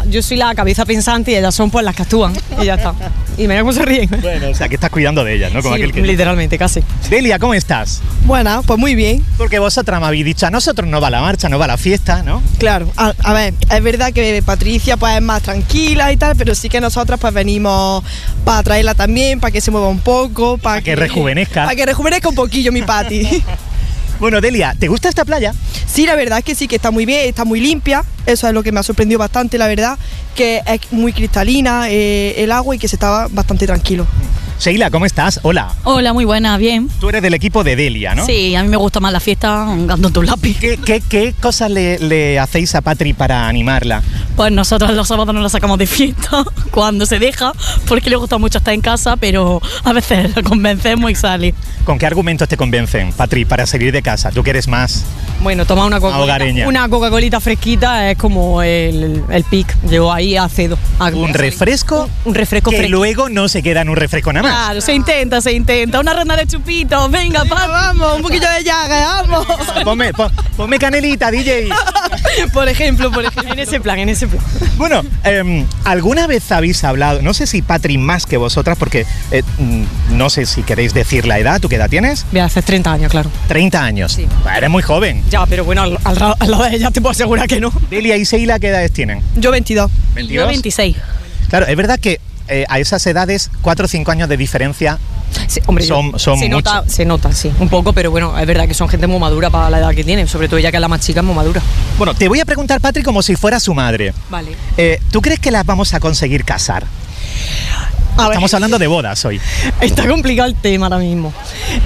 Speaker 9: la cabeza pensante y ellas son pues las que actúan y ya está. Y mira cómo se ríen.
Speaker 1: Bueno, o sea, que estás cuidando de ellas, ¿no? Como
Speaker 9: sí,
Speaker 1: aquel que...
Speaker 9: literalmente, casi.
Speaker 1: Delia, ¿cómo estás?
Speaker 10: Bueno, pues muy bien.
Speaker 1: Porque vosotras me habéis dicho, a nosotros no va la marcha, no va la fiesta, ¿no?
Speaker 10: Claro, a ver, es verdad que Patricia pues es más tranquila y tal, pero sí que nosotras pues venimos para traerla también, para que se mueva un poco, para
Speaker 1: que rejuvenezca.
Speaker 10: Para que rejuvenezca un poquillo mi Pati.
Speaker 1: Bueno, Delia, ¿te gusta esta playa?
Speaker 10: Sí, la verdad es que sí, que está muy bien, está muy limpia. Eso es lo que me ha sorprendido bastante, la verdad, que es muy cristalina el agua y que se estaba bastante tranquilo.
Speaker 1: Sheila, ¿cómo estás? Hola.
Speaker 5: Hola, muy buena, bien.
Speaker 1: Tú eres del equipo de Delia, ¿no?
Speaker 5: Sí, a mí me gusta más la fiesta andando tu lápiz.
Speaker 1: ¿Qué cosas le hacéis a Patri para animarla?
Speaker 5: Pues nosotros los sábados nos la sacamos de fiesta cuando se deja, porque le gusta mucho estar en casa, pero a veces la convencemos y sale.
Speaker 1: ¿Con qué argumentos te convencen, Patri, para salir de casa? Tú que eres más...
Speaker 9: Bueno, toma una Coca-Colita. Una Coca-Colita fresquita es como el pic. Llevo ahí a cedo.
Speaker 1: ¿Un refresco?
Speaker 9: Un refresco
Speaker 1: que
Speaker 9: fresquito.
Speaker 1: luego no se queda en un refresco nada más.
Speaker 9: Claro, se intenta. Una ronda de chupitos. Venga,
Speaker 10: vamos, un poquillo de llaga, vamos.
Speaker 1: Ponme canelita, DJ.
Speaker 9: Por ejemplo. En ese plan.
Speaker 1: Bueno, ¿alguna vez habéis hablado, no sé si Patri más que vosotras, porque no sé si queréis decir la edad, ¿tú qué edad tienes?
Speaker 9: Voy a hacer 30 años, claro.
Speaker 1: 30 años.
Speaker 9: Sí.
Speaker 1: Eres muy joven.
Speaker 9: Ya, pero bueno, al lado de ella te puedo asegurar que no.
Speaker 1: Delia y Sheila, ¿qué edades tienen?
Speaker 10: Yo 22.
Speaker 1: ¿22?
Speaker 5: Yo 26.
Speaker 1: Claro, es verdad que a esas edades 4 o 5 años de diferencia
Speaker 9: sí, hombre,
Speaker 1: son mucho.
Speaker 9: Se nota, sí, un poco, pero bueno, es verdad que son gente muy madura para la edad que tienen, sobre todo ella que es la más chica, es muy madura.
Speaker 1: Bueno, te voy a preguntar, Patri, como si fuera su madre.
Speaker 9: Vale.
Speaker 1: ¿Tú crees que las vamos a conseguir casar? Estamos hablando de bodas hoy.
Speaker 9: Está complicado el tema ahora mismo.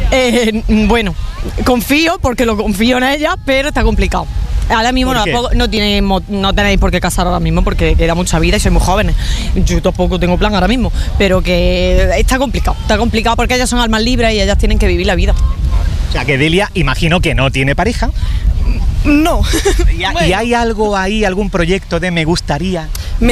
Speaker 9: Bueno, confío porque lo confío en ella, pero está complicado. Ahora mismo no tenéis por qué casar ahora mismo porque queda mucha vida y sois muy jóvenes. Yo tampoco tengo plan ahora mismo, pero que está complicado porque ellas son almas libres y ellas tienen que vivir la vida.
Speaker 1: O sea que Delia, imagino que no tiene pareja.
Speaker 10: No.
Speaker 1: ¿Y hay algo ahí, algún proyecto de me gustaría?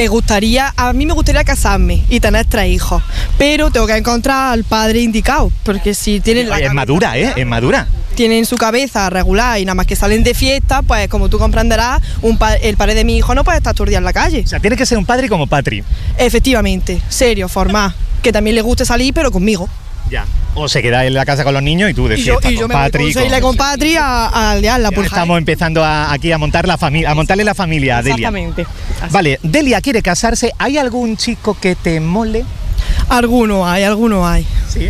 Speaker 10: A mí me gustaría casarme y tener 3 hijos, pero tengo que encontrar al padre indicado, porque si tienen
Speaker 1: es madura, es madura.
Speaker 10: Tienen su cabeza regular y nada más que salen de fiesta, pues como tú comprenderás, el padre de mi hijo no puede estar todo el día en la calle.
Speaker 1: O sea, tiene que ser un padre como Patri.
Speaker 10: Efectivamente, serio, formal, que también le guste salir, pero conmigo.
Speaker 1: Ya. O se queda en la casa con los niños y tú de fiesta
Speaker 10: y yo
Speaker 1: con Patri.
Speaker 10: Con Patri a liarla por Jaén.
Speaker 1: Estamos empezando aquí a montar la familia, a montarle la familia a Delia.
Speaker 9: Exactamente.
Speaker 1: Vale, Delia quiere casarse. ¿Hay algún chico que te mole?
Speaker 10: Alguno hay.
Speaker 1: ¿Sí?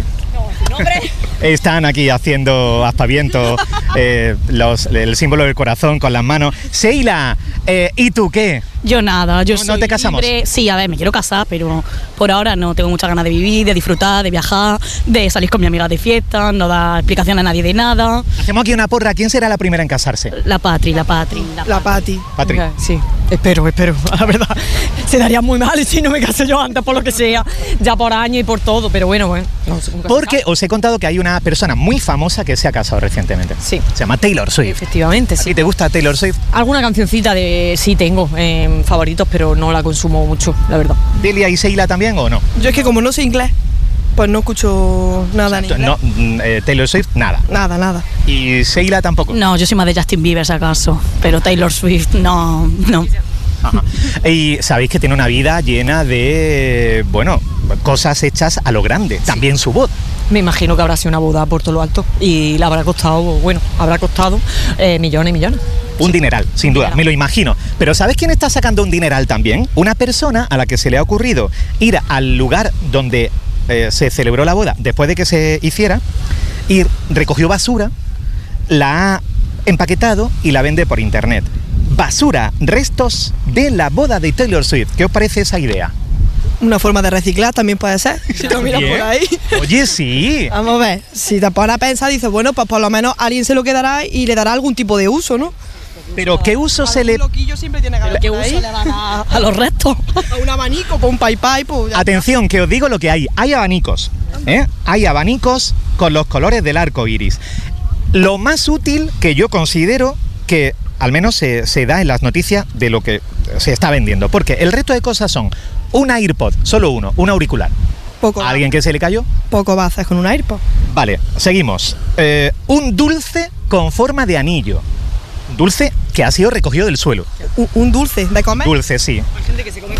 Speaker 1: Están aquí haciendo aspavientos, el símbolo del corazón con las manos. Sheila, ¿y tú qué?
Speaker 9: Yo nada, yo
Speaker 1: ¿No te casamos?
Speaker 9: libre. Sí, a ver, me quiero casar, pero por ahora no. Tengo muchas ganas de vivir, de disfrutar, de viajar, de salir con mi amiga de fiesta, no dar explicación a nadie de nada.
Speaker 1: Hacemos aquí una porra. ¿Quién será la primera en casarse?
Speaker 9: La Patri.
Speaker 10: La Pati.
Speaker 1: Patri.
Speaker 9: Sí, espero, la verdad. Se daría muy mal si no me casé yo antes, por lo que sea, ya por año y por todo, pero bueno. No sé,
Speaker 1: Porque os he contado que hay una persona muy famosa que se ha casado recientemente.
Speaker 9: Sí.
Speaker 1: Se llama Taylor Swift.
Speaker 9: Efectivamente, sí.
Speaker 1: ¿Y te gusta Taylor Swift?
Speaker 9: Alguna cancioncita sí tengo favoritos, pero no la consumo mucho, la verdad.
Speaker 1: ¿Delia y Sheila también o no?
Speaker 10: Yo es que como no sé inglés, pues no escucho nada en inglés.
Speaker 1: No, Taylor Swift, nada.
Speaker 10: Nada.
Speaker 1: ¿Y Sheila tampoco?
Speaker 9: No, yo soy más de Justin Bieber, si acaso, pero Taylor Swift, no.
Speaker 1: Ajá. Y sabéis que tiene una vida llena de, bueno, cosas hechas a lo grande. También su voz.
Speaker 9: Me imagino que habrá sido una boda por todo lo alto y le habrá costado millones y millones.
Speaker 1: Un dineral, sin duda, me lo imagino. Pero ¿sabes quién está sacando un dineral también? Una persona a la que se le ha ocurrido ir al lugar donde se celebró la boda, después de que se hiciera, y recogió basura, la ha empaquetado y la vende por internet. Basura, restos de la boda de Taylor Swift. ¿Qué os parece esa idea?
Speaker 10: Una forma de reciclar también puede ser, si lo miras por ahí.
Speaker 1: Oye, sí.
Speaker 10: Vamos a ver, si te pones a pensar, dices, bueno, pues por lo menos alguien se lo quedará y le dará algún tipo de uso, ¿no?
Speaker 1: Pero ¿qué uso se le...?
Speaker 10: Siempre tiene que haber.
Speaker 9: ¿Qué uso le van a los restos?
Speaker 10: A un abanico, por un pai-pai, pues...
Speaker 1: Atención, que os digo lo que hay. Hay abanicos, Hay abanicos con los colores del arco iris. Lo más útil que yo considero que al menos se da en las noticias de lo que se está vendiendo. Porque el resto de cosas son un AirPod, solo uno, un auricular. ¿A alguien que se le cayó?
Speaker 10: Poco va a hacer con un AirPod.
Speaker 1: Vale, seguimos. Un dulce con forma de anillo. Dulce que ha sido recogido del suelo.
Speaker 10: ¿Un dulce de comer?
Speaker 1: Dulce, sí.
Speaker 9: Hay gente que se come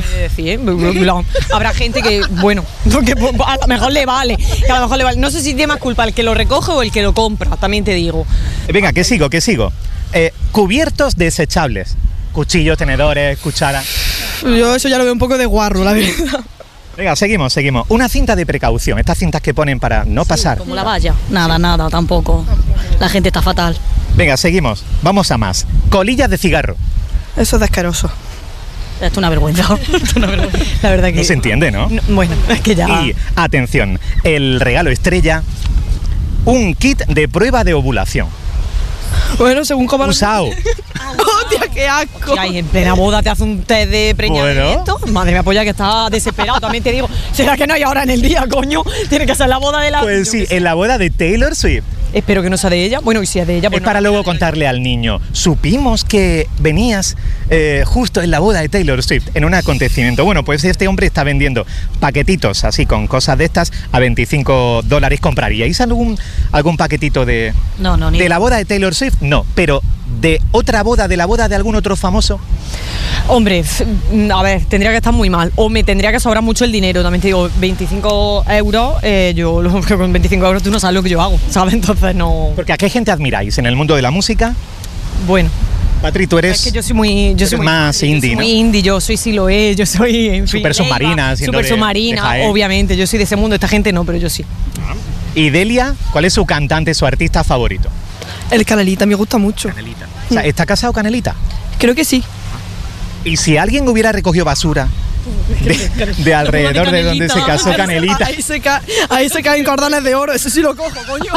Speaker 9: habrá gente que, bueno, que a lo mejor le vale. No sé si tiene más culpa el que lo recoge o el que lo compra, también te digo.
Speaker 1: Venga, que sigo. Cubiertos desechables. Cuchillos, tenedores, cucharas.
Speaker 10: Yo eso ya lo veo un poco de guarro, la verdad.
Speaker 1: Venga, seguimos. Una cinta de precaución, estas cintas que ponen para no pasar.
Speaker 9: Como la valla. Nada, tampoco. La gente está fatal.
Speaker 1: Venga, seguimos. Vamos a más. Colillas de cigarro.
Speaker 10: Eso es asqueroso.
Speaker 9: Esto es una vergüenza. La verdad que...
Speaker 1: No se entiende, ¿no?
Speaker 9: Bueno, es que ya...
Speaker 1: Y, atención, el regalo estrella, un kit de prueba de ovulación.
Speaker 10: Bueno, según cómo...
Speaker 1: Usado.
Speaker 10: ¡Hostia, qué asco!
Speaker 9: Hostia, y en plena boda te hace un test de preñamiento. Bueno. Madre mía, pues ya que está desesperado, también te digo. ¿Será que no hay ahora en el día, coño? Tiene que ser la boda de la...
Speaker 1: Pues sí, en la boda de Taylor Swift.
Speaker 9: Espero que no sea de ella. Bueno, y si es de ella...
Speaker 1: Pues es para luego contarle al niño. Supimos que venías justo en la boda de Taylor Swift, en un acontecimiento. Bueno, pues este hombre está vendiendo paquetitos así con cosas de estas a $25. ¿Compraríais algún paquetito de la boda de Taylor Swift? No, pero de otra boda, de la boda de algún otro famoso.
Speaker 9: Hombre, a ver, tendría que estar muy mal. O me tendría que sobrar mucho el dinero. También te digo, 25 euros, con 25 euros tú no sabes lo que yo hago, ¿sabes? Entonces no...
Speaker 1: Porque ¿a qué gente admiráis en el mundo de la música?
Speaker 9: Bueno...
Speaker 1: Patri, tú eres...
Speaker 9: Es que yo soy muy
Speaker 1: más indie, ¿no?
Speaker 9: Muy indie, yo soy Siloé, yo soy... En fin,
Speaker 1: Super Submarina.
Speaker 9: Super Submarina, obviamente. Yo soy de ese mundo, esta gente no, pero yo sí.
Speaker 1: ¿Y Delia? ¿Cuál es su cantante, su artista favorito?
Speaker 10: El Canelita, me gusta mucho.
Speaker 1: Canelita. O sea, ¿está casado Canelita?
Speaker 10: Creo que sí.
Speaker 1: ¿Y si alguien hubiera recogido basura de alrededor de donde se casó Canelita?
Speaker 10: Ahí se caen cordones de oro, eso sí lo cojo, coño.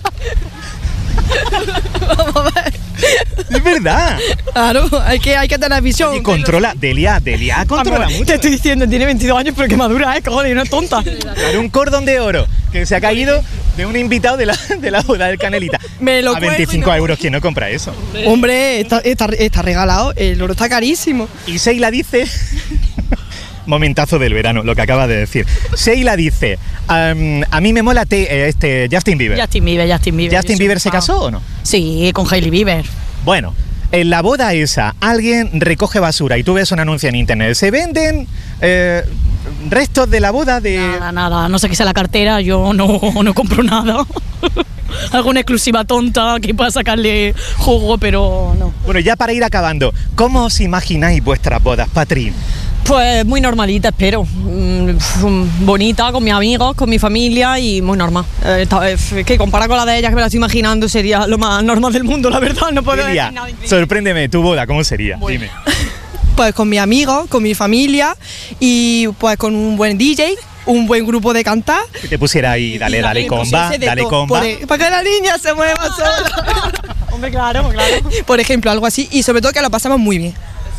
Speaker 10: Vamos a ver.
Speaker 1: Es verdad.
Speaker 10: Claro, hay que tener visión.
Speaker 1: Y controla, Delia controla mucho.
Speaker 9: Te estoy diciendo, tiene 22 años, pero que madura, cojones, no es tonta.
Speaker 1: Claro, un cordón de oro que se ha caído de un invitado de la boda del Canelita.
Speaker 10: Me lo
Speaker 1: a 25 euros, ¿quién no compra eso?
Speaker 10: Hombre, está regalado, el oro está carísimo.
Speaker 1: Y Sheila dice... Momentazo del verano, lo que acaba de decir. Sheila dice, a mí me mola Justin Bieber.
Speaker 9: Justin Bieber.
Speaker 1: ¿Justin Bieber se casó o no?
Speaker 9: Sí, con Hailey Bieber.
Speaker 1: Bueno, en la boda esa, alguien recoge basura y tú ves un anuncio en internet. Se venden restos de la boda de...
Speaker 9: Nada, no sé qué sea la cartera, yo no compro nada. Alguna exclusiva tonta que pueda sacarle jugo, pero no.
Speaker 1: Bueno, ya para ir acabando, ¿cómo os imagináis vuestras bodas, Patri?
Speaker 9: Pues muy normalita, espero. Bonita, con mis amigos, con mi familia y muy normal. Que comparado con la de ellas que me la estoy imaginando sería lo más normal del mundo, la verdad. No puedo decir nada.
Speaker 1: Sorpréndeme, tu boda, ¿cómo sería?
Speaker 10: Bueno.
Speaker 1: Dime.
Speaker 10: Pues con mis amigos, con mi familia y pues con un buen DJ, un buen grupo de cantar.
Speaker 1: Que te pusiera ahí, dale comba, dale comba.
Speaker 10: Para que la niña se mueva sola.
Speaker 9: Hombre, claro.
Speaker 10: Por ejemplo, algo así. Y sobre todo que lo pasamos muy bien.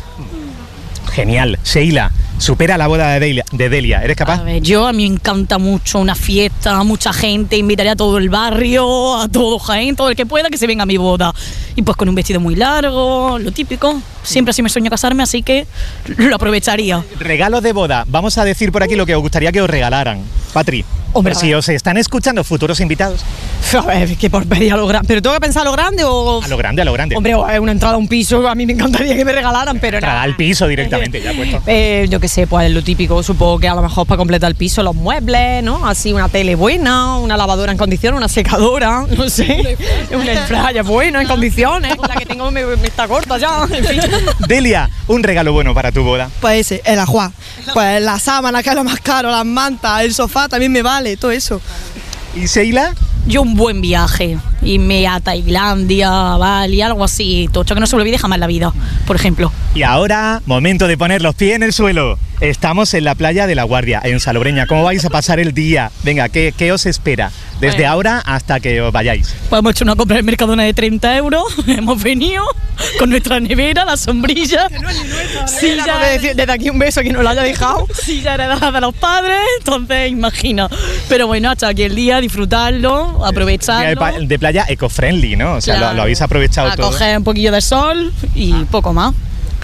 Speaker 1: Genial. Sheila, supera la boda de Delia. ¿Eres capaz?
Speaker 5: A ver, a mí me encanta mucho una fiesta, mucha gente, invitaría a todo el barrio, a todo Jaén, todo el que pueda que se venga a mi boda. Y pues con un vestido muy largo, lo típico. Siempre así me sueño casarme, así que lo aprovecharía.
Speaker 1: Regalos de boda. Vamos a decir por aquí lo que os gustaría que os regalaran. Patri,
Speaker 9: Hombre,
Speaker 1: si os están escuchando futuros invitados.
Speaker 9: A ver, que por pedir a lo grande. ¿Pero tengo que pensar a lo grande o...?
Speaker 1: A lo grande.
Speaker 9: Hombre, una entrada a un piso, a mí me encantaría que me regalaran, pero
Speaker 1: entrada al piso directamente, ya puesto.
Speaker 9: Yo qué sé, pues lo típico, supongo que a lo mejor para completar el piso, los muebles, ¿no? Así una tele buena, una lavadora en condiciones, una secadora, no sé, una airfryer buena en condiciones, la que tengo me está corta ya, en fin.
Speaker 1: Delia, un regalo bueno para tu boda.
Speaker 10: Pues ese, el ajuar. Pues la sábana, que es lo más caro, las mantas, el sofá también me vale, todo eso.
Speaker 1: ¿Y Sheila?
Speaker 5: Yo un buen viaje, irme a Tailandia, Bali, algo así, tocho, que no se me olvide jamás la vida, por ejemplo.
Speaker 1: Y ahora, momento de poner los pies en el suelo. Estamos en la playa de La Guardia, en Salobreña. ¿Cómo vais a pasar el día? Venga, ¿qué os espera? Desde ahora hasta que os vayáis.
Speaker 5: Pues hemos hecho una compra en Mercadona de 30 euros, hemos venido con nuestra nevera, la sombrilla.
Speaker 9: Que no es ni nuestra, sí, desde aquí un beso a quien nos la haya dejado.
Speaker 5: Sí, ya heredada de los padres, entonces imagina. Pero bueno, hasta aquí el día, disfrutarlo, aprovecharlo.
Speaker 1: De playa eco-friendly, ¿no? O sea, claro, lo habéis aprovechado todo.
Speaker 5: A coger un poquillo de sol y poco más.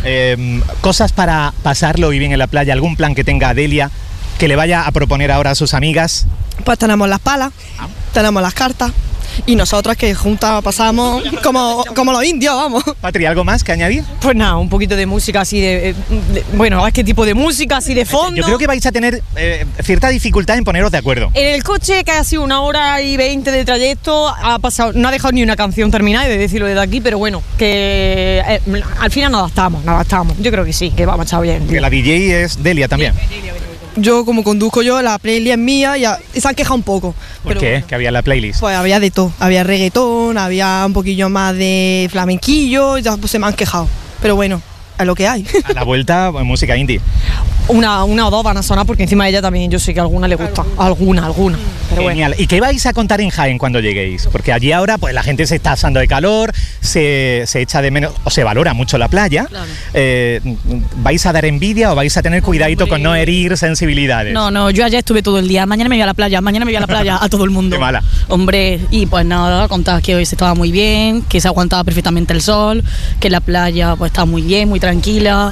Speaker 1: Cosas para pasarlo y bien en la playa, algún plan que tenga Delia que le vaya a proponer ahora a sus amigas.
Speaker 10: Pues tenemos las palas, tenemos las cartas y nosotros que juntas pasamos como los indios, vamos.
Speaker 1: Patri, ¿algo más que añadir?
Speaker 9: Pues nada, un poquito de música así bueno, ¿qué tipo de música así de fondo?
Speaker 1: Yo creo que vais a tener cierta dificultad en poneros de acuerdo.
Speaker 9: En el coche, que ha sido 1 hora y 20 de trayecto, no ha dejado ni una canción terminada, he de decirlo desde aquí, pero bueno, que al final nos adaptamos. Yo creo que sí, que vamos a estar bien.
Speaker 1: Que la DJ es Delia también.
Speaker 10: Yo, como conduzco yo, la playlist es mía y se han quejado un poco.
Speaker 1: ¿Por qué? ¿Qué había en la playlist?
Speaker 10: Pues había de todo. Había reggaetón, había un poquillo más de flamenquillo, ya pues, se me han quejado. Pero bueno, es lo que hay.
Speaker 1: A la vuelta, música indie.
Speaker 9: Una o dos van a sonar porque encima de ella también yo sé que a alguna le gusta. Alguna. Pero
Speaker 1: genial.
Speaker 9: Bueno.
Speaker 1: ¿Y qué vais a contar en Jaén cuando lleguéis? Porque allí ahora pues la gente se está asando de calor, se echa de menos, o se valora mucho la playa. Claro. ¿Vais a dar envidia o vais a tener cuidadito con no herir sensibilidades?
Speaker 5: No, yo ayer estuve todo el día. Mañana me voy a la playa, a todo el mundo.
Speaker 1: Qué mala.
Speaker 5: Hombre, y pues nada, contar que hoy se estaba muy bien, que se aguantaba perfectamente el sol, que la playa pues estaba muy bien, muy tranquila.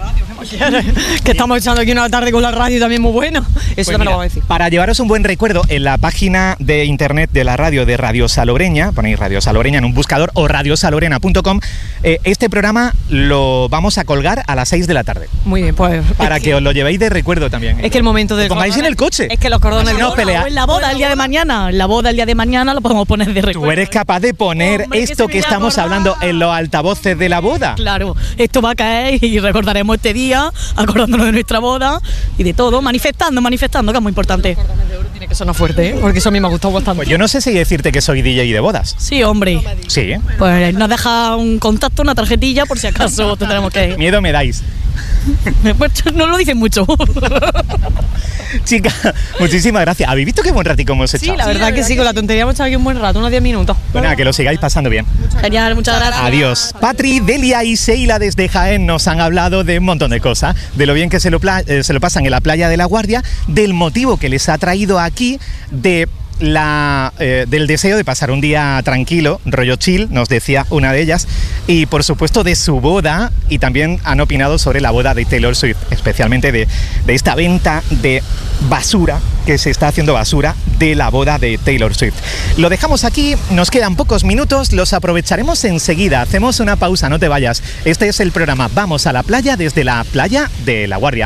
Speaker 9: Que estamos echando aquí una tarde con la radio también muy buena. Eso también lo vamos a decir.
Speaker 1: Para llevaros un buen recuerdo, en la página de internet de la radio de Radio Salobreña, ponéis Radio Salobreña en un buscador o radiosalobreña.com, este programa lo vamos a colgar a las 6 de la tarde.
Speaker 9: Muy bien, pues.
Speaker 1: Para que os lo llevéis de recuerdo también.
Speaker 9: Es que el momento del.
Speaker 1: Lo pongáis en el coche.
Speaker 9: Es que los cordones
Speaker 1: no pelear.
Speaker 5: En la boda el día de mañana. En la boda el día de mañana lo podemos poner de recuerdo.
Speaker 1: Tú eres capaz de poner esto que estamos hablando en los altavoces de la boda.
Speaker 5: Claro, esto va a caer y recordaremos este día, acordándonos de nuestra boda y de todo, manifestando, que es muy importante.
Speaker 9: Tiene que sonar fuerte, ¿eh? Porque eso a mí me ha gustado bastante.
Speaker 1: Pues yo no sé si decirte que soy DJ de bodas.
Speaker 5: Sí, hombre.
Speaker 1: Sí.
Speaker 5: Pues nos deja un contacto, una tarjetilla, por si acaso te tenemos que...
Speaker 1: Miedo me dais.
Speaker 5: Pues no lo dicen mucho.
Speaker 1: Chica, muchísimas gracias. ¿Habéis visto qué buen ratico hemos echado?
Speaker 9: Sí, la verdad que sí, con la tontería hemos echado aquí un buen rato, unos 10 minutos.
Speaker 1: Bueno, que lo sigáis pasando bien.
Speaker 5: Genial, muchas gracias.
Speaker 1: Adiós. Patri, Delia y Sheila desde Jaén nos han hablado de un montón de cosas, de lo bien que se lo pasan en la playa de La Guardia, del motivo que les ha traído aquí, del deseo de pasar un día tranquilo, rollo chill, nos decía una de ellas, y por supuesto de su boda, y también han opinado sobre la boda de Taylor Swift, especialmente de esta venta de basura, que se está haciendo basura de la boda de Taylor Swift. Lo dejamos aquí, nos quedan pocos minutos, los aprovecharemos enseguida, hacemos una pausa, no te vayas. Este es el programa Vamos a la playa desde la playa de La Guardia.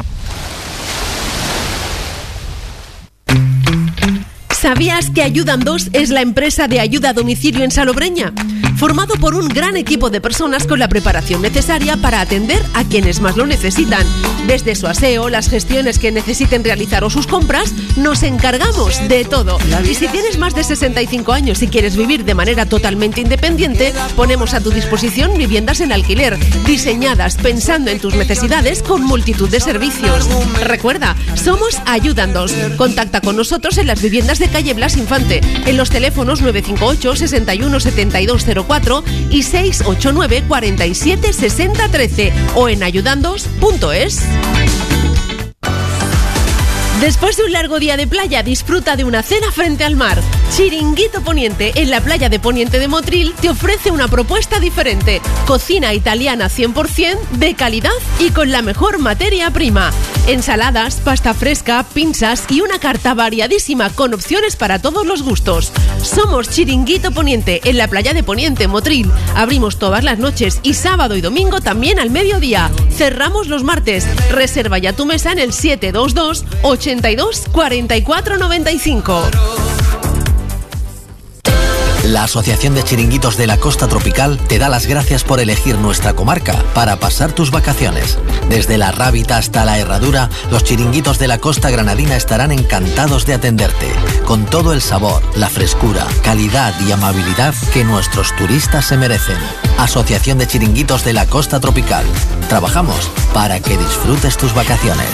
Speaker 3: ¿Sabías que Ayudan 2 es la empresa de ayuda a domicilio en Salobreña? formado por un gran equipo de personas con la preparación necesaria para atender a quienes más lo necesitan. Desde su aseo, las gestiones que necesiten realizar o sus compras, nos encargamos de todo. Y si tienes más de 65 años y quieres vivir de manera totalmente independiente, ponemos a tu disposición viviendas en alquiler, diseñadas pensando en tus necesidades con multitud de servicios. Recuerda, somos Ayúdandos. Contacta con nosotros en las viviendas de calle Blas Infante, en los teléfonos 958 61 7204 y 689 47 60 13 o en ayudandos.es. Después de un largo día de playa, disfruta de una cena frente al mar. Chiringuito Poniente, en la playa de Poniente de Motril, te ofrece una propuesta diferente. Cocina italiana 100% de calidad y con la mejor materia prima. Ensaladas, pasta fresca, pinzas y una carta variadísima con opciones para todos los gustos. Somos Chiringuito Poniente, en la playa de Poniente, Motril. Abrimos todas las noches y sábado y domingo también al mediodía. Cerramos los martes. Reserva ya tu mesa en el 722 82 44 95.
Speaker 7: La Asociación de Chiringuitos de la Costa Tropical te da las gracias por elegir nuestra comarca para pasar tus vacaciones. Desde la Rábita hasta la Herradura, los chiringuitos de la costa granadina estarán encantados de atenderte, con todo el sabor, la frescura, calidad y amabilidad que nuestros turistas se merecen. Asociación de Chiringuitos de la Costa Tropical. Trabajamos para que disfrutes tus vacaciones.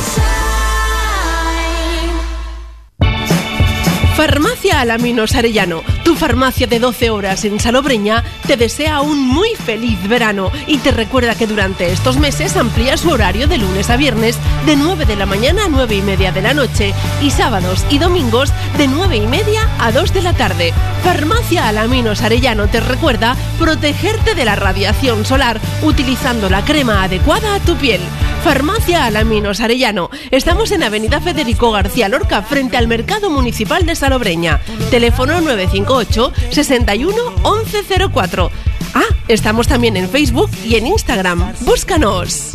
Speaker 3: Farmacia Alaminos Arellano, tu farmacia de 12 horas en Salobreña, te desea un muy feliz verano y te recuerda que durante estos meses amplía su horario de lunes a viernes de 9 de la mañana a 9 y media de la noche y sábados y domingos de 9 y media a 2 de la tarde. Farmacia Alaminos Arellano te recuerda protegerte de la radiación solar utilizando la crema adecuada a tu piel. Farmacia Alaminos Arellano. Estamos en Avenida Federico García Lorca, frente al Mercado Municipal de Salobreña. Teléfono 958 61 1104. Estamos también en Facebook y en Instagram. ¡Búscanos!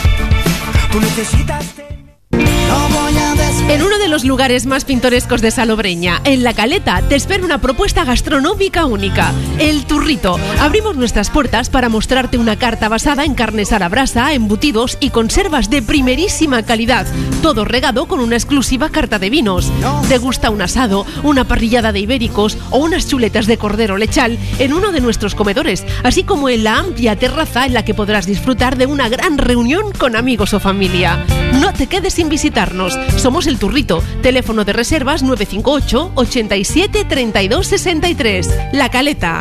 Speaker 3: En uno de los lugares más pintorescos de Salobreña, en La Caleta, te espera una propuesta gastronómica única, El Turrito. Abrimos nuestras puertas para mostrarte una carta basada en carnes a la brasa, embutidos y conservas de primerísima calidad, todo regado con una exclusiva carta de vinos. Degusta un asado, una parrillada de ibéricos o unas chuletas de cordero lechal en uno de nuestros comedores, así como en la amplia terraza en la que podrás disfrutar de una gran reunión con amigos o familia. No te quedes sin visitarnos. Somos El Turrito. Teléfono de reservas 958 87 32 63. La Caleta.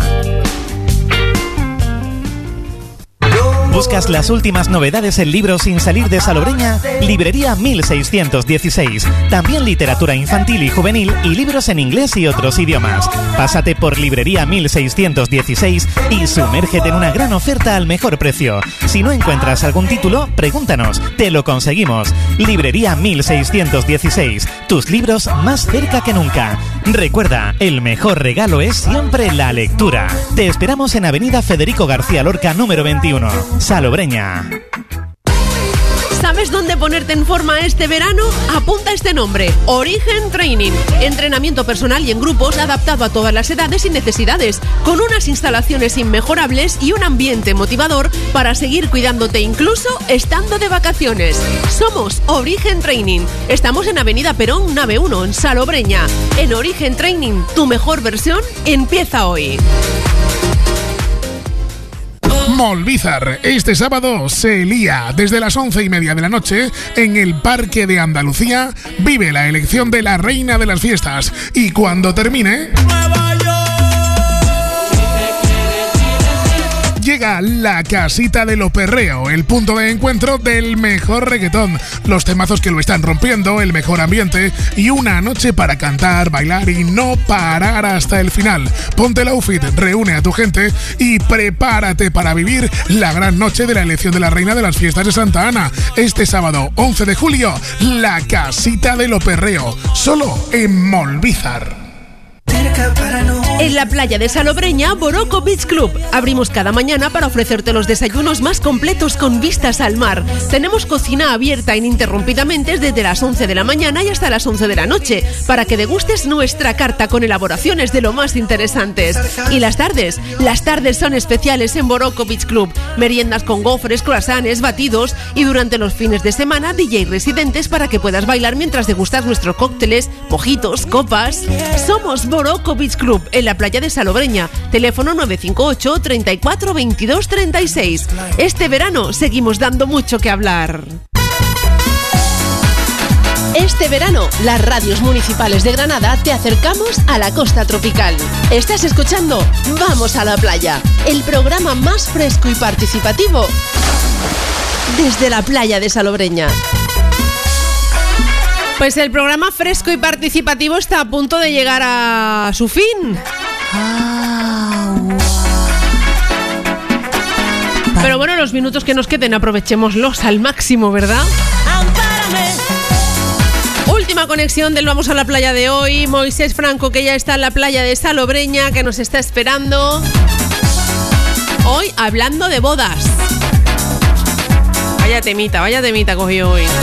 Speaker 1: ¿Buscas las últimas novedades en libros sin salir de Salobreña? Librería 1616. También literatura infantil y juvenil y libros en inglés y otros idiomas. Pásate por Librería 1616 y sumérgete en una gran oferta al mejor precio. Si no encuentras algún título, pregúntanos. Te lo conseguimos. Librería 1616. Tus libros más cerca que nunca. Recuerda, el mejor regalo es siempre la lectura. Te esperamos en Avenida Federico García Lorca, número 21. Salobreña.
Speaker 3: ¿Sabes dónde ponerte en forma este verano? Apunta este nombre: Origen Training. Entrenamiento personal y en grupos adaptado a todas las edades y necesidades, con unas instalaciones inmejorables y un ambiente motivador para seguir cuidándote incluso estando de vacaciones. Somos Origen Training. Estamos en Avenida Perón, nave 1, en Salobreña. En Origen Training, tu mejor versión empieza hoy.
Speaker 11: Molvízar, este sábado se lía. Desde las 11:30 de la noche, en el Parque de Andalucía, vive la elección de la reina de las fiestas. Y cuando termine, llega la casita de lo perreo, el punto de encuentro del mejor reggaetón, los temazos que lo están rompiendo, el mejor ambiente y una noche para cantar, bailar y no parar hasta el final. Ponte el outfit, reúne a tu gente y prepárate para vivir la gran noche de la elección de la reina de las fiestas de Santa Ana. Este sábado 11 de julio, la casita de lo perreo, solo en Molvízar.
Speaker 3: En la playa de Salobreña, Boroco Beach Club. Abrimos cada mañana para ofrecerte los desayunos más completos con vistas al mar. Tenemos cocina abierta ininterrumpidamente desde las 11 de la mañana y hasta las 11 de la noche, para que degustes nuestra carta con elaboraciones de lo más interesantes. Y las tardes son especiales en Boroco Beach Club. Meriendas con gofres, croissants, batidos, y durante los fines de semana DJ residentes para que puedas bailar mientras degustas nuestros cócteles, mojitos, copas. Somos Boroco Beach Club en la playa de Salobreña. Teléfono 958 34 22 36. Este verano seguimos dando mucho que hablar. Este verano, las radios municipales de Granada te acercamos a la costa tropical. Estás escuchando Vamos a la Playa, el programa más fresco y participativo desde la playa de Salobreña. Pues el programa fresco y participativo está a punto de llegar a su fin. Pero bueno, los minutos que nos queden aprovechémoslos al máximo, ¿verdad? Última conexión del Vamos a la Playa de hoy. Moisés Franco, que ya está en la playa de Salobreña, que nos está esperando. Hoy hablando de bodas. Vaya temita cogió hoy.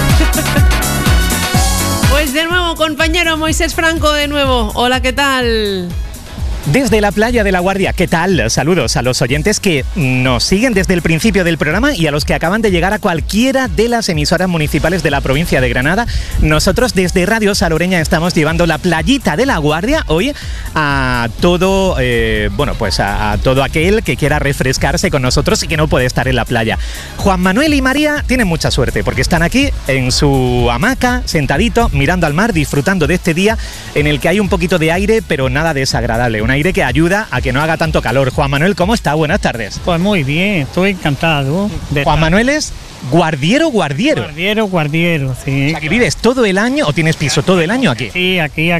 Speaker 3: Pues de nuevo, compañero Moisés Franco, de nuevo. Hola, ¿qué tal?
Speaker 1: Desde la playa de La Guardia, ¿qué tal? Saludos a los oyentes que nos siguen desde el principio del programa y a los que acaban de llegar a cualquiera de las emisoras municipales de la provincia de Granada. Nosotros desde Radio Salobreña estamos llevando la playita de La Guardia hoy a todo, a todo aquel que quiera refrescarse con nosotros y que no puede estar en la playa. Juan Manuel y María tienen mucha suerte porque están aquí en su hamaca, sentadito, mirando al mar, disfrutando de este día en el que hay un poquito de aire, pero nada desagradable. Un aire que ayuda a que no haga tanto calor. Juan Manuel, ¿cómo está? Buenas tardes.
Speaker 12: Pues muy bien, estoy encantado.
Speaker 1: Juan Manuel es guardiero.
Speaker 12: Guardiero, sí.
Speaker 1: O sea, que vives todo el año o tienes piso todo el año aquí.
Speaker 12: Sí, aquí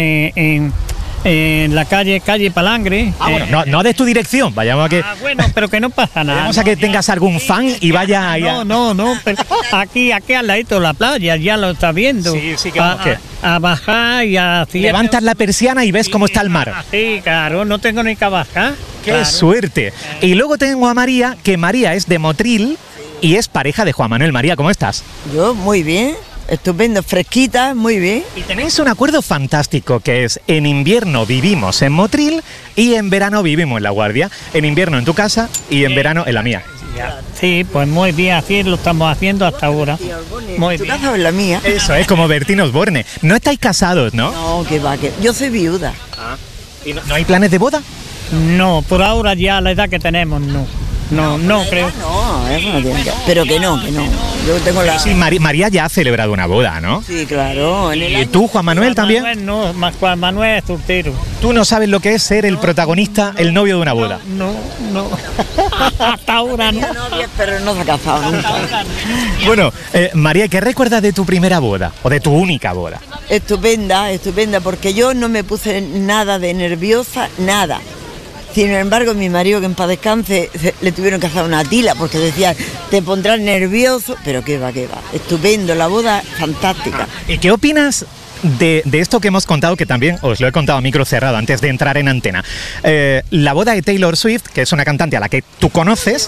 Speaker 12: en la calle Palangre.
Speaker 1: Bueno, no des tu dirección, vayamos a que...
Speaker 12: bueno, pero que no pasa nada.
Speaker 1: Vamos a que tengas algún fan y vaya ahí.
Speaker 12: No, pero aquí al ladito de la playa, ya lo estás viendo.
Speaker 1: Sí, ¿qué?
Speaker 12: A bajar y a...
Speaker 1: Levantas la persiana y ves cómo está el mar.
Speaker 12: Sí, claro, no tengo ni que bajar.
Speaker 1: ¡Qué suerte! Y luego tengo a María, que María es de Motril y es pareja de Juan Manuel. María, ¿cómo estás?
Speaker 13: Yo, muy bien. Estupendo, fresquita, muy bien.
Speaker 1: Y tenéis un acuerdo fantástico que es: en invierno vivimos en Motril y en verano vivimos en La Guardia. En invierno en tu casa y en verano en la mía.
Speaker 12: Sí, pues muy bien, así lo estamos haciendo hasta ahora. Muy bien.
Speaker 13: Tu casa o en la mía.
Speaker 1: Eso es como Bertín Osborne. No estáis casados, ¿no?
Speaker 13: No, que va, que yo soy viuda.
Speaker 1: ¿Y no hay planes de boda?
Speaker 12: No, por ahora ya a la edad que tenemos, no. No creo.
Speaker 13: No, eso no tiene que... Pero que no. Yo tengo la...
Speaker 1: Sí, María ya ha celebrado una boda, ¿no?
Speaker 13: Sí, claro.
Speaker 1: ¿Y tú, Juan Manuel, también?
Speaker 12: No, Juan Manuel es soltero.
Speaker 1: ¿Tú no sabes lo que es ser el protagonista, el novio de una boda?
Speaker 12: No. Hasta ahora no.
Speaker 13: Novia, pero no se ha casado nunca.
Speaker 1: Bueno, María, ¿qué recuerdas de tu primera boda? ¿O de tu única boda?
Speaker 13: Estupenda, porque yo no me puse nada de nerviosa, nada. Sin embargo, mi marido, que en paz descanse, le tuvieron que hacer una tila porque decían, te pondrás nervioso, pero qué va. Estupendo, la boda fantástica.
Speaker 1: ¿Y qué opinas de esto que hemos contado, que también os lo he contado a micro cerrado antes de entrar en antena? La boda de Taylor Swift, que es una cantante a la que tú conoces,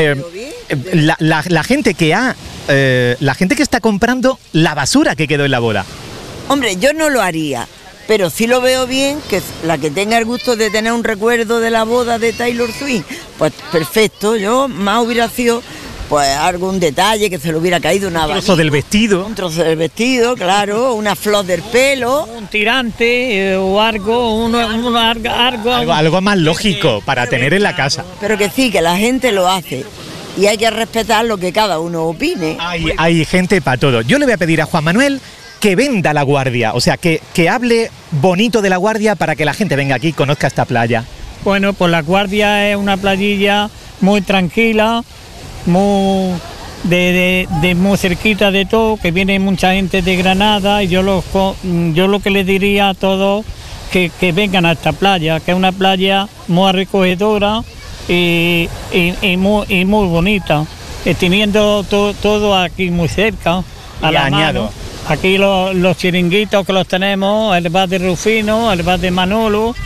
Speaker 1: la gente que está comprando la basura que quedó en la boda.
Speaker 13: Hombre, yo no lo haría. Pero sí lo veo bien, que la que tenga el gusto de tener un recuerdo de la boda de Taylor Swift, pues perfecto. Yo más hubiera sido pues algún detalle, que se le hubiera caído una...
Speaker 1: Un trozo del vestido.
Speaker 13: Un trozo del vestido, claro, una flor del pelo.
Speaker 12: Un tirante o algo,
Speaker 1: algo más lógico para tener en la casa.
Speaker 13: Pero que sí, que la gente lo hace. Y hay que respetar lo que cada uno opine.
Speaker 1: Hay gente para todo. Yo le voy a pedir a Juan Manuel que venda La Guardia, o sea, que hable bonito de La Guardia para que la gente venga aquí y conozca esta playa.
Speaker 12: Bueno, pues La Guardia es una playilla muy tranquila, muy muy cerquita de todo, que viene mucha gente de Granada, y yo lo que les diría a todos que vengan a esta playa, que es una playa muy recogedora y muy bonita, teniendo todo aquí muy cerca, a la mano. Aquí los chiringuitos que los tenemos, el bar de Rufino, el bar de Manolo,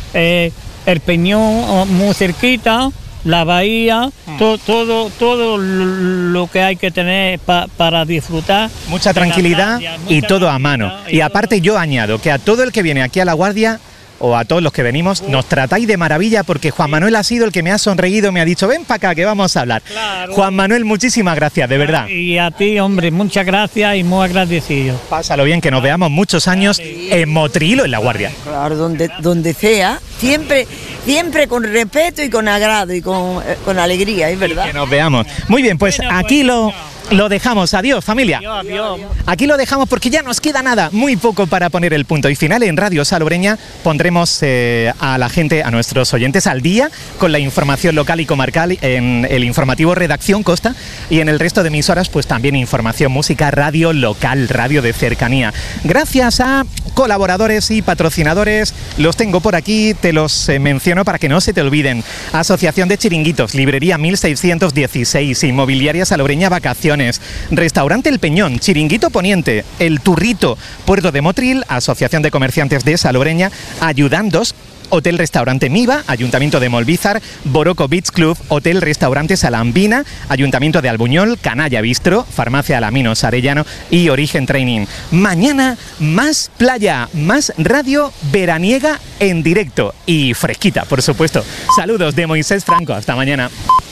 Speaker 12: el Peñón muy cerquita, la bahía, todo lo que hay que tener para disfrutar.
Speaker 1: Mucha tranquilidad y todo a mano. Y aparte yo añado que a todo el que viene aquí a La Guardia, o a todos los que venimos, nos tratáis de maravilla, porque Juan Manuel ha sido el que me ha sonreído, me ha dicho, ven para acá que vamos a hablar. Claro. Juan Manuel, muchísimas gracias, de verdad.
Speaker 12: Y a ti, hombre, muchas gracias y muy agradecido.
Speaker 1: Pásalo bien, que nos veamos muchos años en Motril o en La Guardia.
Speaker 13: Claro, donde sea, siempre con respeto y con agrado y con alegría, es verdad.
Speaker 1: Que nos veamos. Muy bien, pues aquí lo dejamos. Adiós, familia.
Speaker 12: Adiós.
Speaker 1: Aquí lo dejamos porque ya nos queda nada, muy poco para poner el punto y final. En Radio Salobreña pondremos a la gente, a nuestros oyentes, al día con la información local y comarcal en el informativo Redacción Costa, y en el resto de emisoras pues también información, música, radio local, radio de cercanía. Gracias a colaboradores y patrocinadores, los tengo por aquí, te los menciono para que no se te olviden. Asociación de Chiringuitos, Librería 1616, Inmobiliaria Salobreña Vacaciones, Restaurante El Peñón, Chiringuito Poniente, El Turrito, Puerto de Motril, Asociación de Comerciantes de Salobreña, Ayudandos, Hotel Restaurante Miva, Ayuntamiento de Molvízar, Boroco Beach Club, Hotel Restaurante Salambina, Ayuntamiento de Albuñol, Canalla Bistro, Farmacia Alaminos Arellano y Origen Training. Mañana más playa, más radio veraniega en directo y fresquita, por supuesto. Saludos de Moisés Franco, hasta mañana.